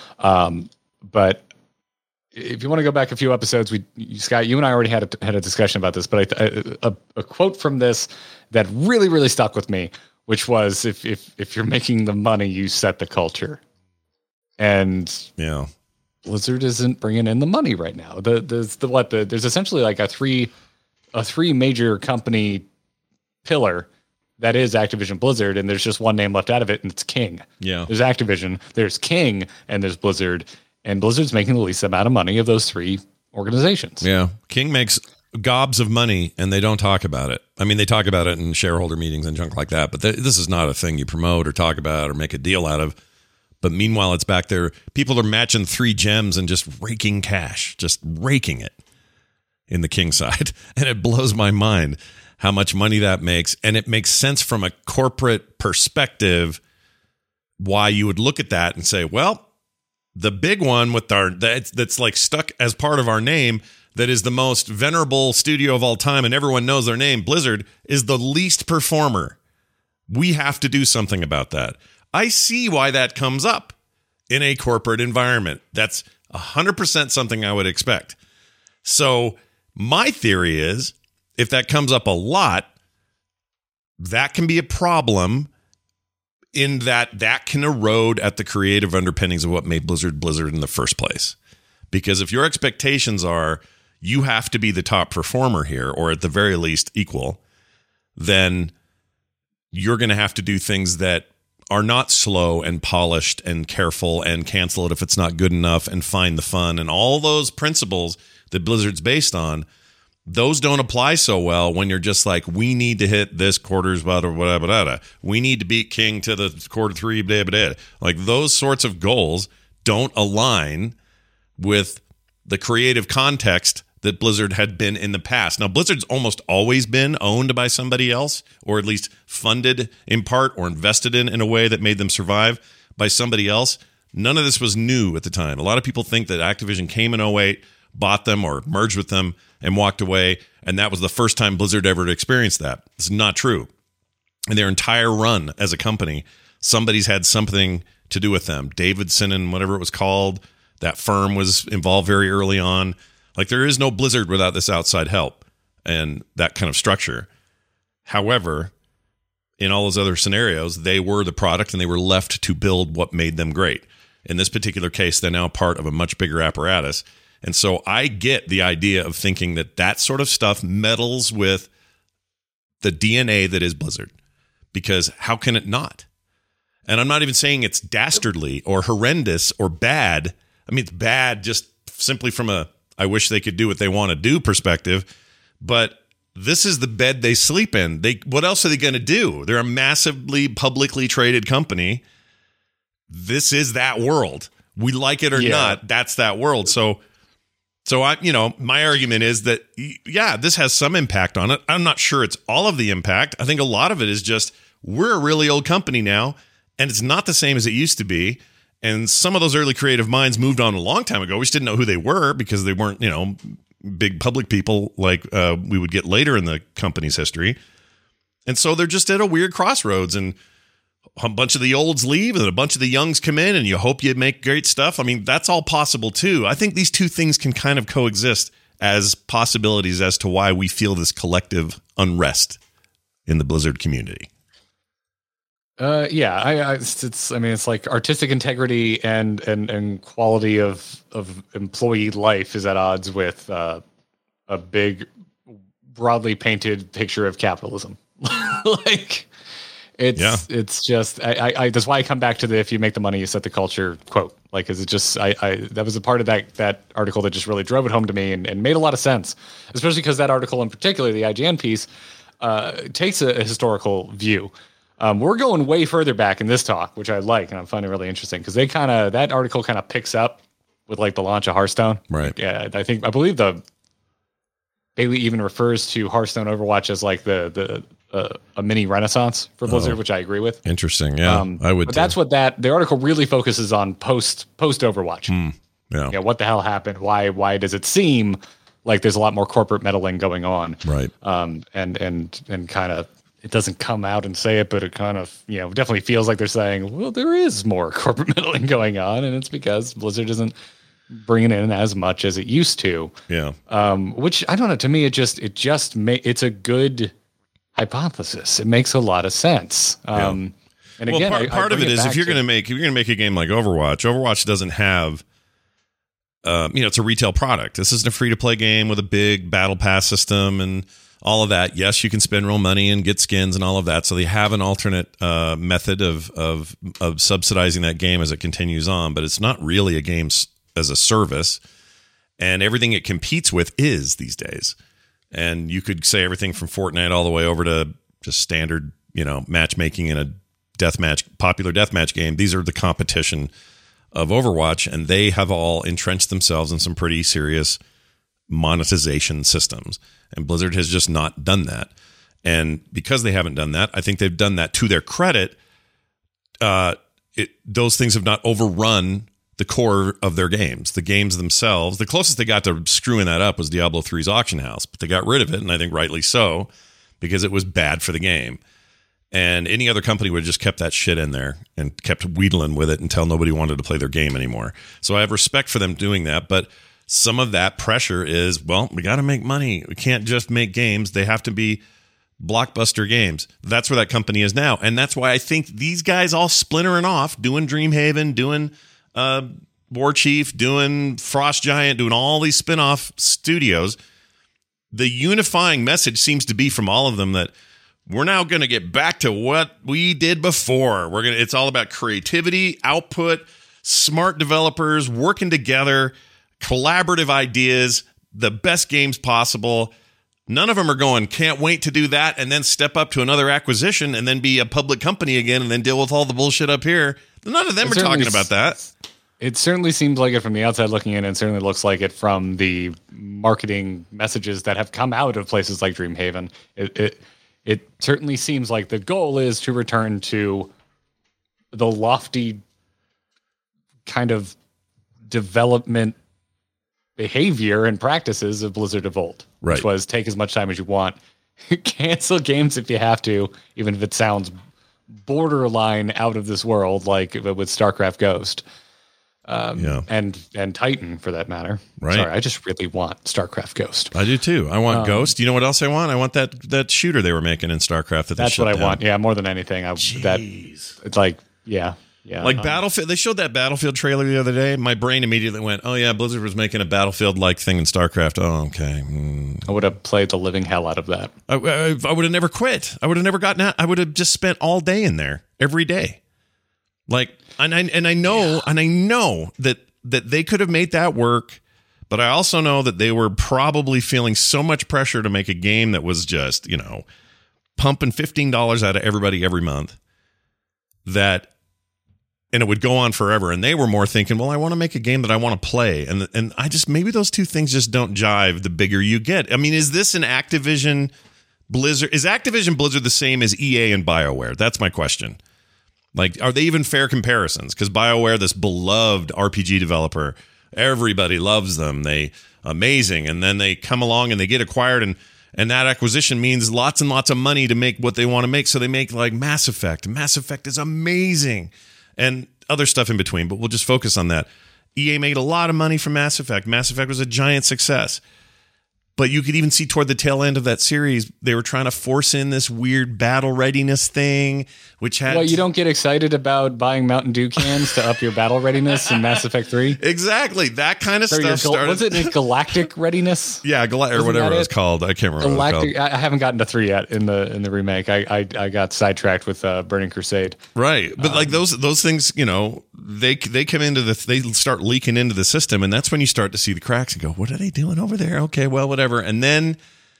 But if you want to go back a few episodes, Scott, you and I already had a discussion about this, but a quote from this that really, really stuck with me, which was, if you're making the money, you set the culture. And yeah, Blizzard isn't bringing in the money right now. There's essentially like a three major company pillar that is Activision Blizzard, and there's just one name left out of it, and it's King. Yeah. There's Activision, there's King, and there's Blizzard, and Blizzard's making the least amount of money of those three organizations. Yeah. King makes gobs of money, and they don't talk about it. I mean, they talk about it in shareholder meetings and junk like that, but this is not a thing you promote or talk about or make a deal out of. But meanwhile, it's back there. People are matching 3 gems and just raking cash, just raking it in the King side. And it blows my mind how much money that makes. And it makes sense from a corporate perspective why you would look at that and say, well, the big one with that's like stuck as part of our name, that is the most venerable studio of all time and everyone knows their name, Blizzard, is the least performer. We have to do something about that. I see why that comes up in a corporate environment. That's 100% something I would expect. So my theory is, if that comes up a lot, that can be a problem, in that can erode at the creative underpinnings of what made Blizzard in the first place. Because if your expectations are you have to be the top performer here, or at the very least equal, then you're going to have to do things that are not slow and polished and careful and cancel it if it's not good enough and find the fun and all those principles that Blizzard's based on. Those don't apply so well when you're just like, we need to hit this quarter's blah, blah, blah, blah, blah. We need to beat King to the quarter 3, blah, blah, blah. Like, those sorts of goals don't align with the creative context that Blizzard had been in the past. Now, Blizzard's almost always been owned by somebody else, or at least funded in part or invested in a way that made them survive by somebody else. None of this was new at the time. A lot of people think that Activision came in 2008, bought them or merged with them and walked away, and that was the first time Blizzard ever experienced that. It's not true. In their entire run as a company, somebody's had something to do with them. Davidson and whatever it was called, that firm was involved very early on. Like, there is no Blizzard without this outside help and that kind of structure. However, in all those other scenarios, they were the product and they were left to build what made them great. In this particular case, they're now part of a much bigger apparatus. And so I get the idea of thinking that sort of stuff meddles with the DNA that is Blizzard, because how can it not? And I'm not even saying it's dastardly or horrendous or bad. I mean, it's bad just simply from a I wish they could do what they want to do perspective, but this is the bed they sleep in. What else are they going to do? They're a massively publicly traded company. This is that world. We like it or not, that's that world. So I, my argument is that, this has some impact on it. I'm not sure it's all of the impact. I think a lot of it is just, we're a really old company now, and it's not the same as it used to be. And some of those early creative minds moved on a long time ago. We just didn't know who they were because they weren't, big public people like we would get later in the company's history. And so they're just at a weird crossroads, and a bunch of the olds leave and a bunch of the youngs come in, and you hope you make great stuff. I mean, that's all possible too. I think these two things can kind of coexist as possibilities as to why we feel this collective unrest in the Blizzard community. It's like artistic integrity and quality of employee life is at odds with a big, broadly painted picture of capitalism. It's just that's why I come back to the if you make the money you set the culture quote. Like, is it just that was a part of that article that just really drove it home to me and made a lot of sense, especially because that article in particular, the IGN piece, takes a historical view. We're going way further back in this talk, which I like, and I'm finding really interesting because that article kind of picks up with like the launch of Hearthstone. Right. Yeah, I believe the Bailey even refers to Hearthstone Overwatch as like a mini renaissance for Blizzard, which I agree with. Interesting. Yeah, I would. But that's what the article really focuses on post Overwatch. Yeah. What the hell happened? Why does it seem like there's a lot more corporate meddling going on? Right. And kind of. It doesn't come out and say it, but it kind of, definitely feels like they're saying, well, there is more corporate meddling going on, and it's because Blizzard isn't bringing in as much as it used to. Yeah. Which I don't know. To me, it's a good hypothesis. It makes a lot of sense. And again, part of it is if you're going to make a game like Overwatch doesn't have, it's a retail product. This isn't a free to play game with a big battle pass system and all of that. Yes, you can spend real money and get skins and all of that. So they have an alternate method of subsidizing that game as it continues on, but it's not really a game as a service. And everything it competes with is these days. And you could say everything from Fortnite all the way over to just standard, matchmaking in a popular deathmatch game. These are the competition of Overwatch, and they have all entrenched themselves in some pretty serious monetization systems. And Blizzard has just not done that. And because they haven't done that, I think they've done that to their credit. Those things have not overrun the core of their games. The games themselves, the closest they got to screwing that up was Diablo 3's Auction House, but they got rid of it, and I think rightly so, because it was bad for the game. And any other company would have just kept that shit in there and kept wheedling with it until nobody wanted to play their game anymore. So I have respect for them doing that, but some of that pressure is, well, we got to make money. We can't just make games. They have to be blockbuster games. That's where that company is now. And that's why I think these guys all splintering off, doing Dreamhaven, doing War Chief, doing Frost Giant, doing all these spin-off studios, the unifying message seems to be from all of them that we're now going to get back to what we did before. It's all about creativity, output, smart developers working together, collaborative ideas, the best games possible. None of them are going, can't wait to do that and then step up to another acquisition and then be a public company again and then deal with all the bullshit up here. None of them are talking about that. It certainly seems like it from the outside looking in, and certainly looks like it from the marketing messages that have come out of places like Dreamhaven. It certainly seems like the goal is to return to the lofty kind of development behavior and practices of Blizzard of old, which was take as much time as you want, cancel games if you have to, even if it sounds borderline out of this world, like with StarCraft Ghost. And Titan for that matter. Right. Sorry, I just really want StarCraft Ghost. I do too. I want Ghost. You know what else I want? I want that shooter they were making in StarCraft. That's what I want. Yeah, more than anything. It's like, yeah. Yeah, like Battlefield. They showed that Battlefield trailer the other day. My brain immediately went, "Oh yeah, Blizzard was making a Battlefield-like thing in StarCraft." Oh, okay. I would have played the living hell out of that. I would have never quit. I would have never gotten out. I would have just spent all day in there every day. Like, and I know that they could have made that work, but I also know that they were probably feeling so much pressure to make a game that was just, pumping $15 out of everybody every month and it would go on forever. And they were more thinking, well, I want to make a game that I want to play. And I just, maybe those two things just don't jive the bigger you get. I mean, is this an Activision Blizzard? Is Activision Blizzard the same as EA and BioWare? That's my question. Like, are they even fair comparisons? Because BioWare, this beloved RPG developer, everybody loves them. They amazing. And then they come along and they get acquired, and that acquisition means lots and lots of money to make what they want to make. So they make like Mass Effect. Mass Effect is amazing. And other stuff in between, but we'll just focus on that. EA made a lot of money from Mass Effect. Mass Effect was a giant success. But you could even see toward the tail end of that series, they were trying to force in this weird battle readiness thing, which had... Well, you don't get excited about buying Mountain Dew cans to up your battle readiness in Mass Effect 3? Exactly. That kind of stuff started... Was it galactic readiness? Yeah, or whatever it was called. I can't remember galactic, what it was called. I haven't gotten to 3 yet in the remake. I got sidetracked with Burning Crusade. Right. But like those things, they come into they start leaking into the system, and that's when you start to see the cracks and go, what are they doing over there? Okay, well, whatever. And then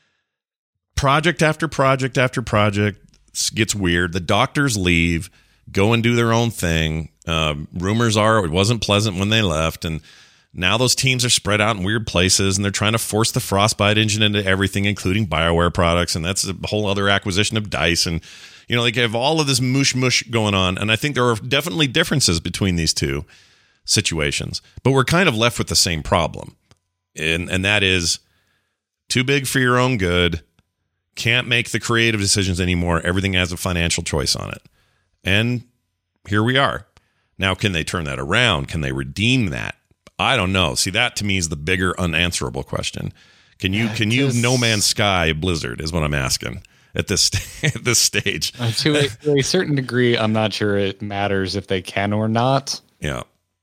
project after project after project gets weird. The doctors leave, go and do their own thing. Rumors are it wasn't pleasant when they left, and now those teams are spread out in weird places, and they're trying to force the Frostbite engine into everything, including BioWare products, and that's a whole other acquisition of DICE. And they have all of this mush going on, and I think there are definitely differences between these two situations, but we're kind of left with the same problem, and that is too big for your own good, can't make the creative decisions anymore, everything has a financial choice on it. And here we are. Now, can they turn that around? Can they redeem that? I don't know. See, that to me is the bigger unanswerable question. Can you No Man's Sky Blizzard is what I'm asking at this stage. To a certain degree, I'm not sure it matters if they can or not. Yeah.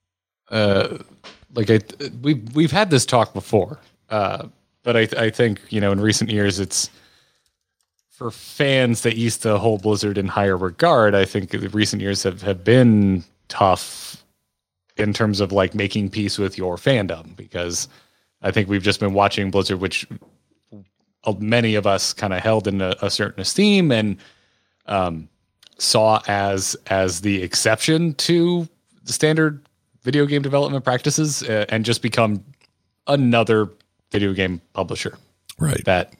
We've had this talk before. But I think, in recent years, it's for fans that used to hold Blizzard in higher regard. I think the recent years have been tough in terms of like making peace with your fandom, because I think we've just been watching Blizzard, which many of us kind of held in a certain esteem and saw as the exception to the standard video game development practices, and just become another video game publisher, right? That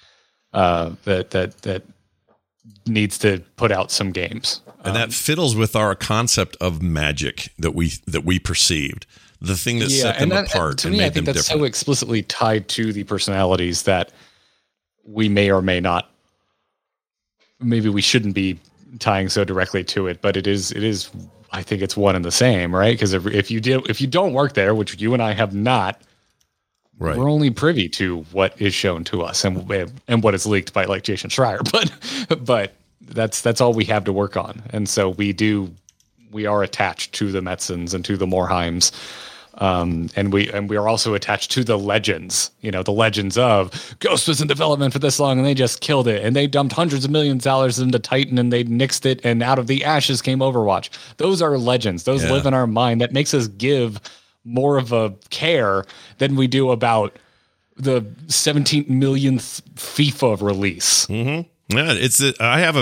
needs to put out some games, and that fiddles with our concept of magic that we perceived, the thing that set them apart. To me, I think that's so explicitly tied to the personalities that we may or may not. Maybe we shouldn't be tying so directly to it, but it is. I think it's one and the same, right? Because if you don't work there, which you and I have not. Right. We're only privy to what is shown to us and what is leaked by like Jason Schreier, but that's all we have to work on. And so we are attached to the Metzens and to the Morheims, and we are also attached to the legends. The legends of Ghost was in development for this long and they just killed it, and they dumped hundreds of millions of dollars into Titan and they nixed it, and out of the ashes came Overwatch. Those are legends. Those live in our mind. That makes us give more of a care than we do about the 17 millionth FIFA release. Mm-hmm. Yeah,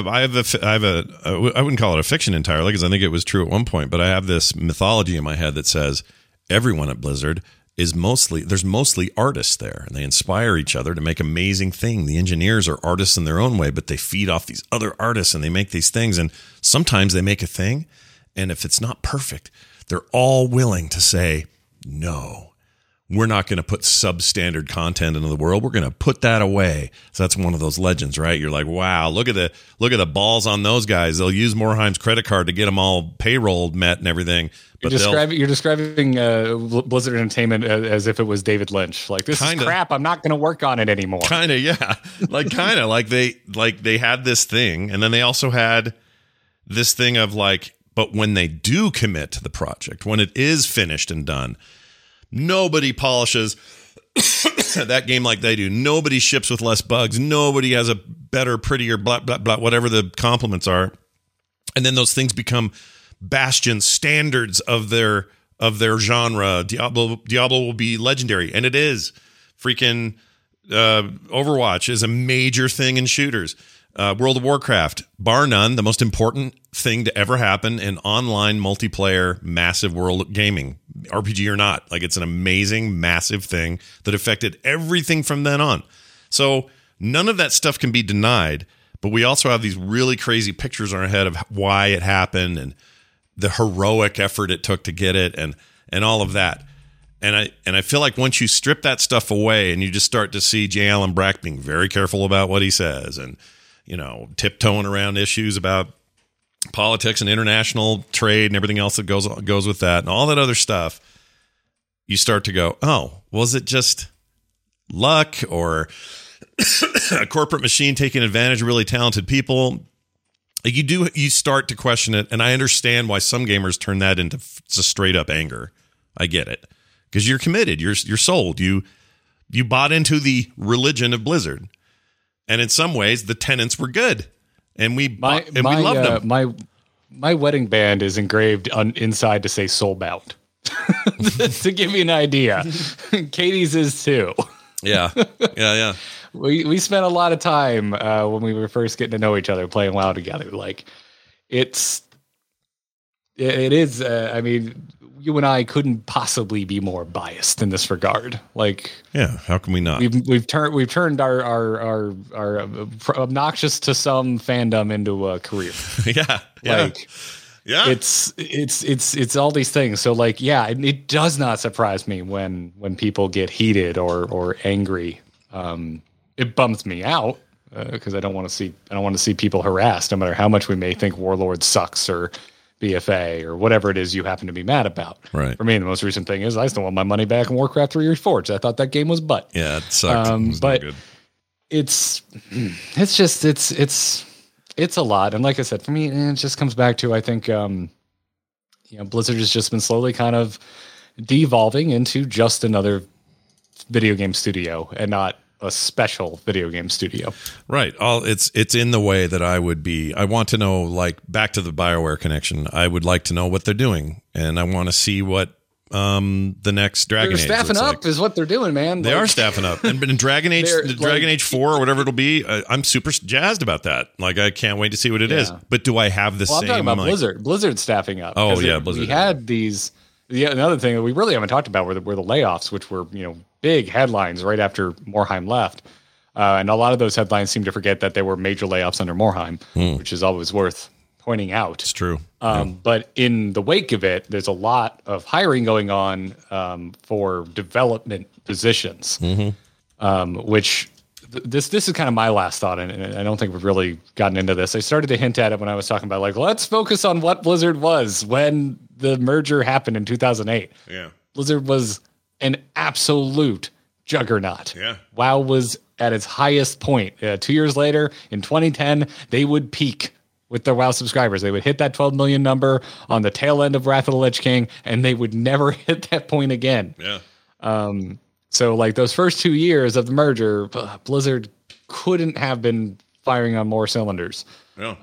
I wouldn't call it a fiction entirely, because I think it was true at one point, but I have this mythology in my head that says everyone at Blizzard there's mostly artists there, and they inspire each other to make amazing things. The engineers are artists in their own way, but they feed off these other artists and they make these things, and sometimes they make a thing, and if it's not perfect, they're all willing to say, no, we're not going to put substandard content into the world. We're going to put that away. So that's one of those legends, right? You're like, wow, look at the balls on those guys. They'll use Morheim's credit card to get them all payroll met and everything. But you're describing Blizzard Entertainment as if it was David Lynch. Like, this is crap. I'm not going to work on it anymore. Kind of, yeah. Like they had this thing, and then they also had this thing of like But when they do commit to the project, when it is finished and done, nobody polishes that game like they do. Nobody ships with less bugs. Nobody has a better, prettier, blah, blah, blah, whatever the compliments are. And then those things become bastion standards of their genre. Diablo will be legendary, and it is. Freaking Overwatch is a major thing in shooters. World of Warcraft, bar none, the most important thing to ever happen in online multiplayer massive world gaming, RPG or not. Like, it's an amazing, massive thing that affected everything from then on. So none of that stuff can be denied, but we also have these really crazy pictures in our head of why it happened and the heroic effort it took to get it and all of that. And I feel like once you strip that stuff away and you just start to see J. Allen Brack being very careful about what he says and, you know, tiptoeing around issues about politics and international trade and everything else that goes with that and all that other stuff, you start to go, oh, was it just luck or a corporate machine taking advantage of really talented people? Like, you start to question it, and I understand why some gamers turn that into straight up anger. I get it, because you're committed, you're sold, you bought into the religion of Blizzard. And in some ways, the tenants were good, and we loved them. My wedding band is engraved inside to say "Soulbound," to give you an idea. Katie's is too. Yeah. We spent a lot of time when we were first getting to know each other playing WoW together. Like, it is. I mean, you and I couldn't possibly be more biased in this regard. Like, yeah, how can we not? We've turned our obnoxious to some fandom into a career. Yeah. It's all these things. So, like, yeah, it does not surprise me when people get heated or angry. It bums me out because I don't want to see people harassed, no matter how much we may think Warlord sucks or BFA or whatever it is you happen to be mad about. Right. For me, the most recent thing is I still want my money back in Warcraft 3 Reforged. I thought that game was butt. Yeah, it sucked. But good. It's a lot. And like I said, for me, it just comes back to, I think, Blizzard has just been slowly kind of devolving into just another video game studio and not a special video game studio. Right. It's in the way that I want to know, like, back to the BioWare connection. I would like to know what they're doing, and I want to see what the next Dragon Age. They're staffing up is what they're doing, man. They are staffing up. And in Dragon Age, Dragon Age 4 or whatever it'll be, I'm super jazzed about that. Like, I can't wait to see what it is. But do I have the same? I'm talking about Blizzard. Blizzard staffing up. Oh yeah, Blizzard. We had these. Another thing that we really haven't talked about were the layoffs, which were big headlines right after Morhaime left, and a lot of those headlines seem to forget that there were major layoffs under Morhaime, which is always worth pointing out. It's true. But in the wake of it, there's a lot of hiring going on for development positions, which this is kind of my last thought, and I don't think we've really gotten into this. I started to hint at it when I was talking about, like, let's focus on what Blizzard was when the merger happened in 2008. Yeah. Blizzard was an absolute juggernaut. Yeah. WoW was at its highest point. 2 years later, in 2010, they would peak with their WoW subscribers. They would hit that 12 million number on the tail end of Wrath of the Lich King, and they would never hit that point again. Yeah. So, like, those first 2 years of the merger, Blizzard couldn't have been firing on more cylinders. Yeah.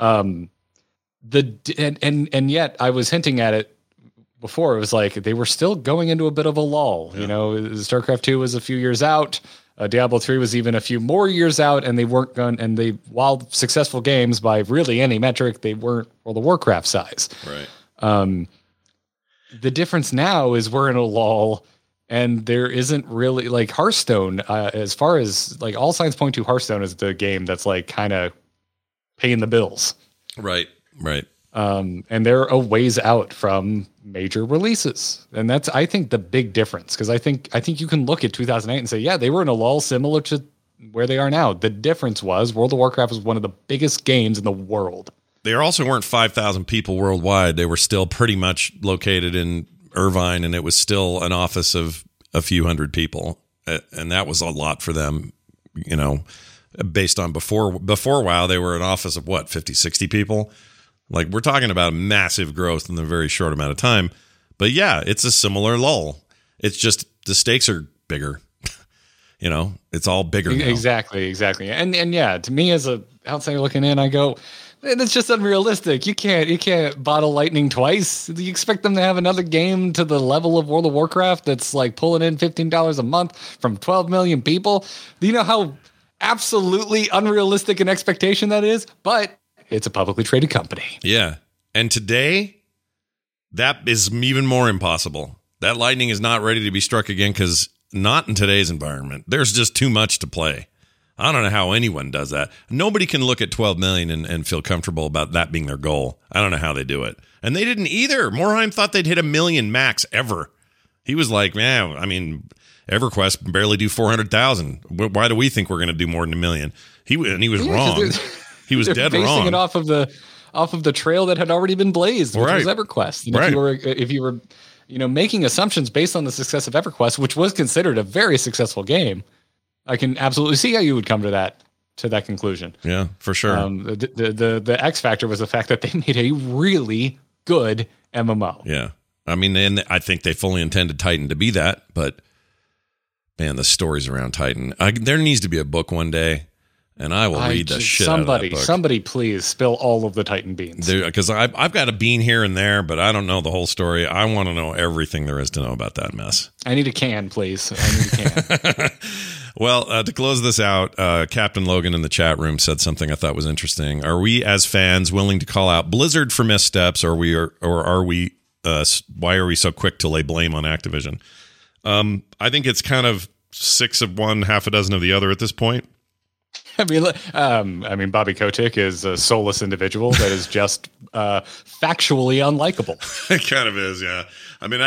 And yet I was hinting at it before. It was like they were still going into a bit of a lull. Yeah. StarCraft 2 was a few years out. Diablo 3 was even a few more years out, and they weren't going. And while successful games by really any metric, they weren't World of Warcraft size. Right. The difference now is we're in a lull. And there isn't really, like, Hearthstone, as far as, like, all signs point to Hearthstone is the game that's, like, kind of paying the bills. Right. And they're a ways out from major releases. And that's, I think, the big difference. Because I think you can look at 2008 and say, yeah, they were in a lull similar to where they are now. The difference was World of Warcraft was one of the biggest games in the world. They also weren't 5,000 people worldwide. They were still pretty much located in Irvine, and it was still an office of a few hundred people, and that was a lot for them, based on before WoW. They were an office of 50, 60 people. Like, we're talking about massive growth in a very short amount of time. But yeah, it's a similar lull. It's just the stakes are bigger. It's all bigger now. Exactly. And yeah, to me as a outsider looking in, I go, it's just unrealistic. You can't bottle lightning twice. You expect them to have another game to the level of World of Warcraft that's like pulling in $15 a month from 12 million people? Do you know how absolutely unrealistic an expectation that is? But it's a publicly traded company. Yeah. And today, that is even more impossible. That lightning is not ready to be struck again because not in today's environment. There's just too much to play. I don't know how anyone does that. Nobody can look at 12 million and feel comfortable about that being their goal. I don't know how they do it. And they didn't either. Morheim thought they'd hit 1 million max ever. He was like, man, I mean, EverQuest barely do 400,000. Why do we think we're going to do more than 1 million? He was wrong. He was dead wrong. Basing it off of the trail that had already been blazed, which was EverQuest. Right. If you were making assumptions based on the success of EverQuest, which was considered a very successful game, I can absolutely see how you would come to that conclusion. Yeah, for sure. The X factor was the fact that they made a really good MMO. Yeah, I mean, and I think they fully intended Titan to be that, but man, the stories around Titan. There needs to be a book one day. And I will read the shit out of that book. Somebody please spill all of the Titan beans. Because I've got a bean here and there, but I don't know the whole story. I want to know everything there is to know about that mess. I need a can, please. I need a can. Well, to close this out, Captain Logan in the chat room said something I thought was interesting. Are we as fans willing to call out Blizzard for missteps, or are we? Why are we so quick to lay blame on Activision? I think it's kind of 6 of one, half a dozen of the other at this point. I mean, Bobby Kotick is a soulless individual that is just factually unlikable. It kind of is, yeah. I mean,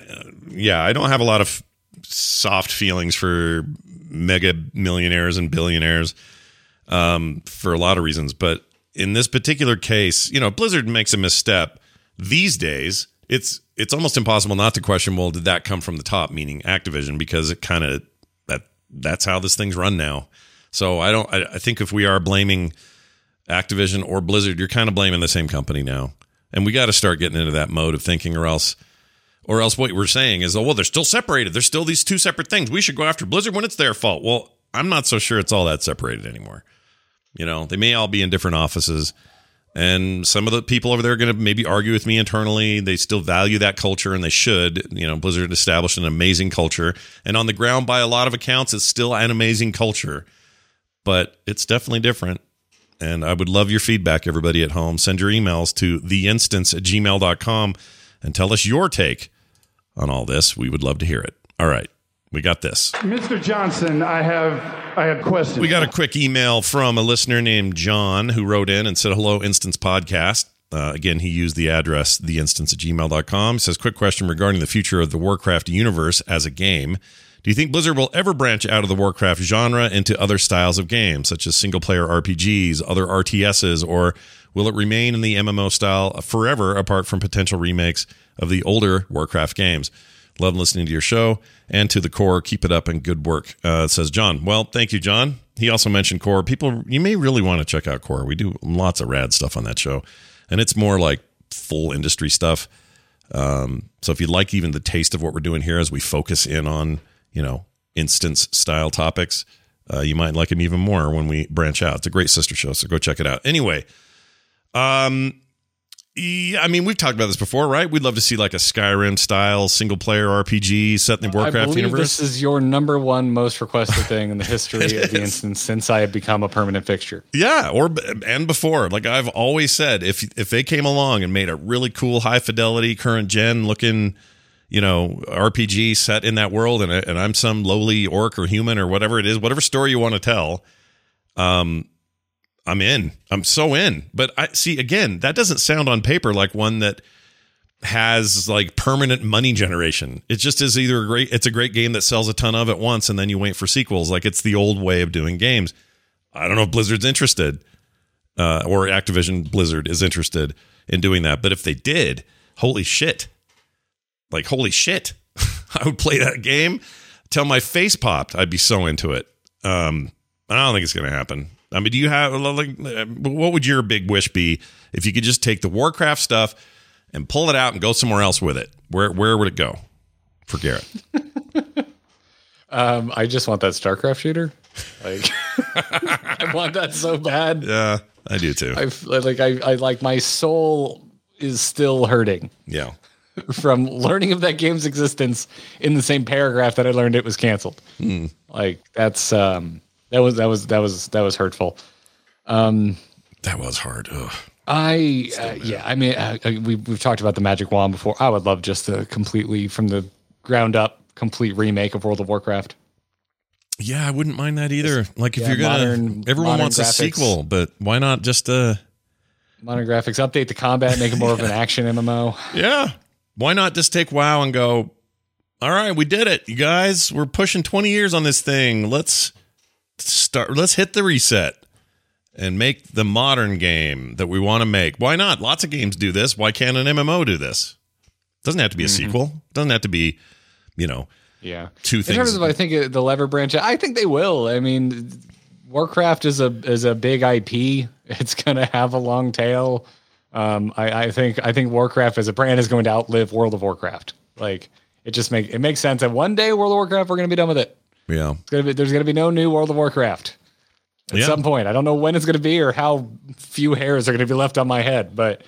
I don't have a lot of soft feelings for mega millionaires and billionaires for a lot of reasons. But in this particular case, Blizzard makes a misstep. These days, it's almost impossible not to question, well, did that come from the top, meaning Activision, because it kind of that's how this thing's run now. So I think if we are blaming Activision or Blizzard, you're kind of blaming the same company now. And we got to start getting into that mode of thinking, or else what we're saying is, oh, well, they're still separated. There's still these two separate things. We should go after Blizzard when it's their fault. Well, I'm not so sure it's all that separated anymore. They may all be in different offices. And some of the people over there are going to maybe argue with me internally. They still value that culture, and they should. Blizzard established an amazing culture. And on the ground, by a lot of accounts, it's still an amazing culture. But it's definitely different. And I would love your feedback, everybody at home. Send your emails to theinstance@gmail.com and tell us your take on all this. We would love to hear it. All right. We got this. Mr. Johnson, I have questions. We got a quick email from a listener named John who wrote in and said, hello, Instance Podcast. Again, he used the address theinstance@gmail.com. He says, quick question regarding the future of the Warcraft universe as a game. Do you think Blizzard will ever branch out of the Warcraft genre into other styles of games, such as single-player RPGs, other RTSs, or will it remain in the MMO style forever, apart from potential remakes of the older Warcraft games? Love listening to your show and to the core. Keep it up and good work, says John. Well, thank you, John. He also mentioned core. People, you may really want to check out core. We do lots of rad stuff on that show, and it's more like full industry stuff. So if you'd like even the taste of what we're doing here as we focus in on instance style topics, you might like him even more when we branch out. It's a great sister show, so go check it out. Anyway, yeah, I mean, we've talked about this before, right? We'd love to see like a Skyrim style single player RPG set in the Warcraft universe. This is your number one most requested thing in the history of the instance since I have become a permanent fixture. Yeah, and before. Like I've always said, if they came along and made a really cool high fidelity current gen looking RPG set in that world, and I'm some lowly orc or human or whatever it is, whatever story you want to tell, I'm in. I'm so in. But I see, again, that doesn't sound on paper like one that has like permanent money generation. It just is either it's a great game that sells a ton of at once, and then you wait for sequels. Like it's the old way of doing games. I don't know if Blizzard's interested, or Activision Blizzard is interested in doing that. But if they did, holy shit. Like, holy shit. I would play that game till my face popped. I'd be so into it. I don't think it's going to happen. I mean, do you have like what would your big wish be if you could just take the Warcraft stuff and pull it out and go somewhere else with it? Where would it go for Garrett? I just want that StarCraft shooter. Like, I want that so bad. Yeah, I do too. I like my soul is still hurting. Yeah. From learning of that game's existence in the same paragraph that I learned it was canceled. Like that's that was hurtful. That was hard. Ugh. I mean, we've talked about the Magic Wand before. I would love just a completely from the ground up complete remake of World of Warcraft. Yeah, I wouldn't mind that either. Like if you're gonna, everyone wants a sequel, but why not just modern graphics, update the combat, make it more of an action MMO. Yeah. Why not just take WoW and go, all right, we did it, you guys. We're pushing 20 years on this thing. Let's hit the reset and make the modern game that we want to make. Why not? Lots of games do this. Why can't an MMO do this? Doesn't have to be a sequel. Doesn't have to be, yeah, two things. In terms of, I think the lever branch, I think they will. I mean, Warcraft is a big IP. It's going to have a long tail. I think Warcraft as a brand is going to outlive World of Warcraft. Like it makes sense that one day World of Warcraft we're going to be done with it. Yeah, there's going to be no new World of Warcraft at some point. I don't know when it's going to be or how few hairs are going to be left on my head, but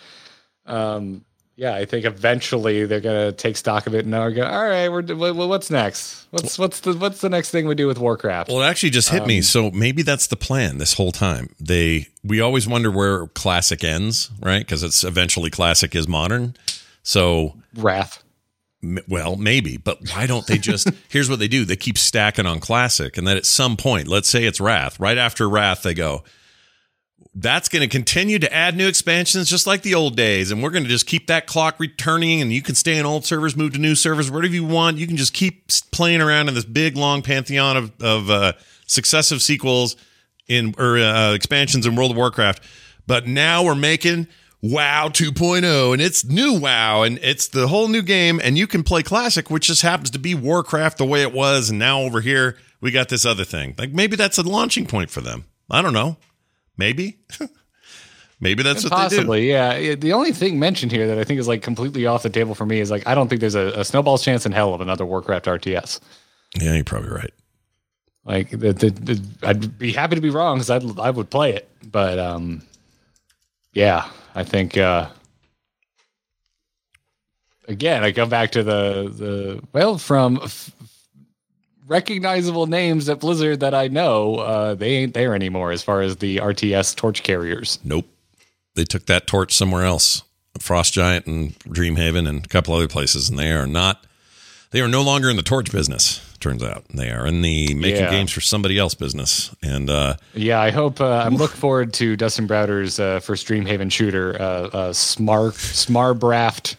I think eventually they're going to take stock of it and now go, all right, what's next? What's the next thing we do with Warcraft? Well, it actually just hit me. So maybe that's the plan this whole time. We always wonder where classic ends, right? Because it's eventually classic is modern. So Wrath. Well, maybe, but why don't they just, here's what they do. They keep stacking on classic. And then at some point, let's say it's Wrath. Right after Wrath, they go, that's going to continue to add new expansions just like the old days. And we're going to just keep that clock returning and you can stay in old servers, move to new servers, whatever you want. You can just keep playing around in this big, long pantheon of successive sequels or expansions in World of Warcraft. But now we're making WoW 2.0 and it's new WoW and it's the whole new game and you can play classic, which just happens to be Warcraft the way it was. And now over here, we got this other thing. Like maybe that's a launching point for them. I don't know. Maybe. Maybe that's what possibly, they do. Yeah. The only thing mentioned here that I think is like completely off the table for me is like I don't think there's a snowball's chance in hell of another Warcraft RTS. Yeah, you're probably right. Like I'd be happy to be wrong because I would play it, but I think again I go back to from recognizable names at Blizzard that I know, they ain't there anymore as far as the RTS torch carriers. Nope. They took that torch somewhere else. Frost Giant and Dreamhaven and a couple other places, and they are no longer in the torch business, turns out. They are in the making games for somebody else business. And I hope I'm looking forward to Dustin Browder's first Dreamhaven shooter, Smarbraft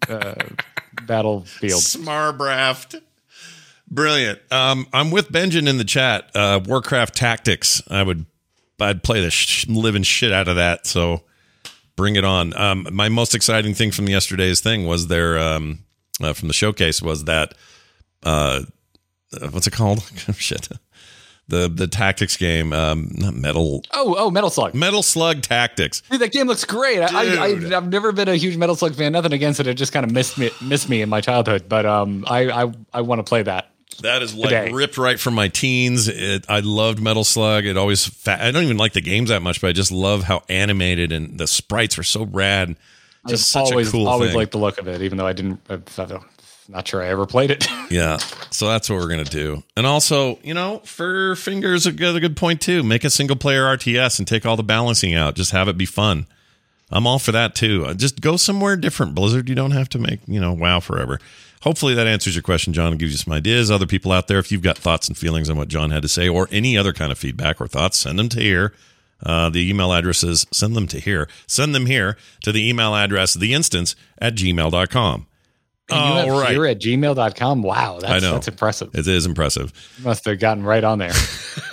Battlefield. Smarbraft. Brilliant. I'm with Benjamin in the chat. Warcraft Tactics. I'd play the living shit out of that. So bring it on. My most exciting thing from yesterday's thing was their from the showcase was that what's it called? Shit. The tactics game, not Metal. Metal Slug. Metal Slug Tactics. Dude, that game looks great. I've never been a huge Metal Slug fan. Nothing against it. It just kind of missed me in my childhood. But I want to play that. That is like ripped right from my teens. I loved Metal Slug. It always. I don't even like the games that much, but I just love how animated and the sprites were so rad. Just such a cool thing. Always liked the look of it, even though I didn't. Not sure I ever played it. Yeah, so that's what we're gonna do. And also, Fur Fingers a good point too. Make a single player RTS and take all the balancing out. Just have it be fun. I'm all for that too. Just go somewhere different, Blizzard. You don't have to make WoW forever. Hopefully that answers your question, John, and gives you some ideas. Other people out there, if you've got thoughts and feelings on what John had to say or any other kind of feedback or thoughts, send them to here. The email address is send them here to the email address, theinstance@gmail.com. And you have here at gmail.com. Wow, that's impressive. It is impressive. You must have gotten right on there.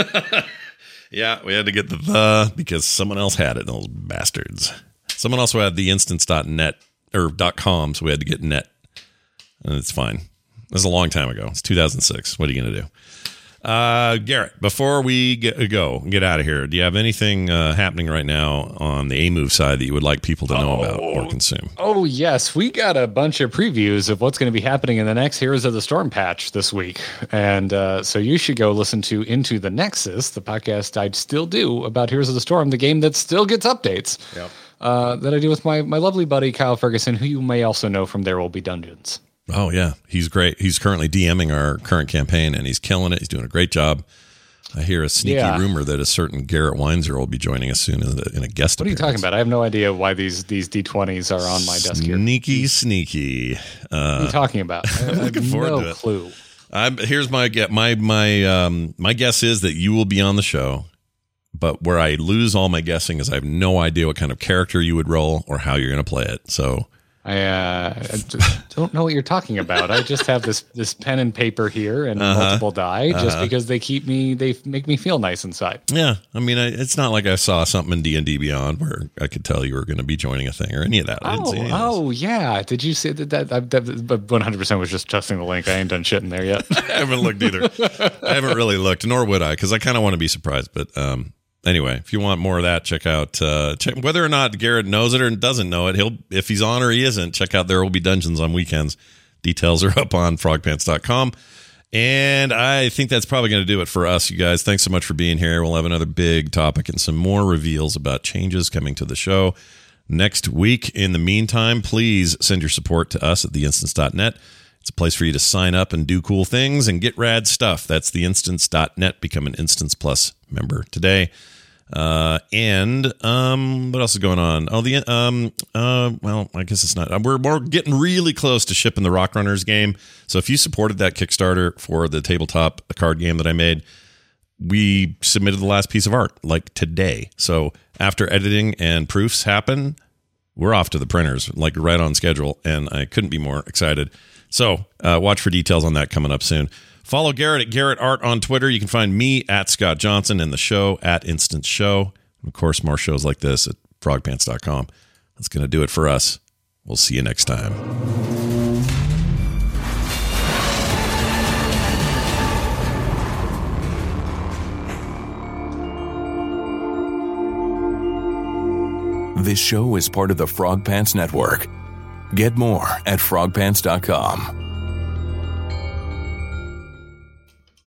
Yeah, we had to get the because someone else had it, those bastards. Someone also had theinstance.net or .com, so we had to get net. And it's fine. This is a long time ago. It's 2006. What are you going to do? Garrett, before we get out of here, do you have anything happening right now on the A-Move side that you would like people to know about or consume? Oh, yes. We got a bunch of previews of what's going to be happening in the next Heroes of the Storm patch this week. And so you should go listen to Into the Nexus, the podcast I still do about Heroes of the Storm, the game that still gets updates. Yep. That I do with my lovely buddy, Kyle Ferguson, who you may also know from There Will Be Dungeons. Oh, yeah. He's great. He's currently DMing our current campaign, and he's killing it. He's doing a great job. I hear a sneaky rumor that a certain Garrett Weinzer will be joining us soon in a guest appearance. What are you talking about? I have no idea why these D20s are on my desk here. Sneaky. What are you talking about? I'm looking forward to it. Clue. Here's my guess is that you will be on the show, but where I lose all my guessing is I have no idea what kind of character you would roll or how you're going to play it. So I don't know what you're talking about. I just have this pen and paper here and multiple die just because they make me feel nice inside. Yeah. I mean, it's not like I saw something in D&D Beyond where I could tell you were going to be joining a thing or any of that. I didn't see any of this. Yeah. Did you say that 100% was just testing the link? I ain't done shit in there yet. I haven't looked either. I haven't really looked, nor would I, because I kind of want to be surprised. But anyway, if you want more of that, check out whether or not Garrett knows it or doesn't know it. If he's on or he isn't, check out There Will Be Dungeons on weekends. Details are up on frogpants.com. And I think that's probably going to do it for us, you guys. Thanks so much for being here. We'll have another big topic and some more reveals about changes coming to the show next week. In the meantime, please send your support to us at theinstance.net. It's a place for you to sign up and do cool things and get rad stuff. That's theinstance.net. Become an Instance Plus member today. And what else is going on? Well, I guess it's not. We're getting really close to shipping the Rock Runners game. So if you supported that Kickstarter for the tabletop card game that I made, we submitted the last piece of art like today. So after editing and proofs happen, we're off to the printers, like right on schedule. And I couldn't be more excited. So watch for details on that coming up soon. Follow Garrett at Garrett Art on Twitter. You can find me at Scott Johnson and the show at Instance Show. And of course, more shows like this at frogpants.com. That's going to do it for us. We'll see you next time. This show is part of the Frog Pants Network. Get more at frogpants.com.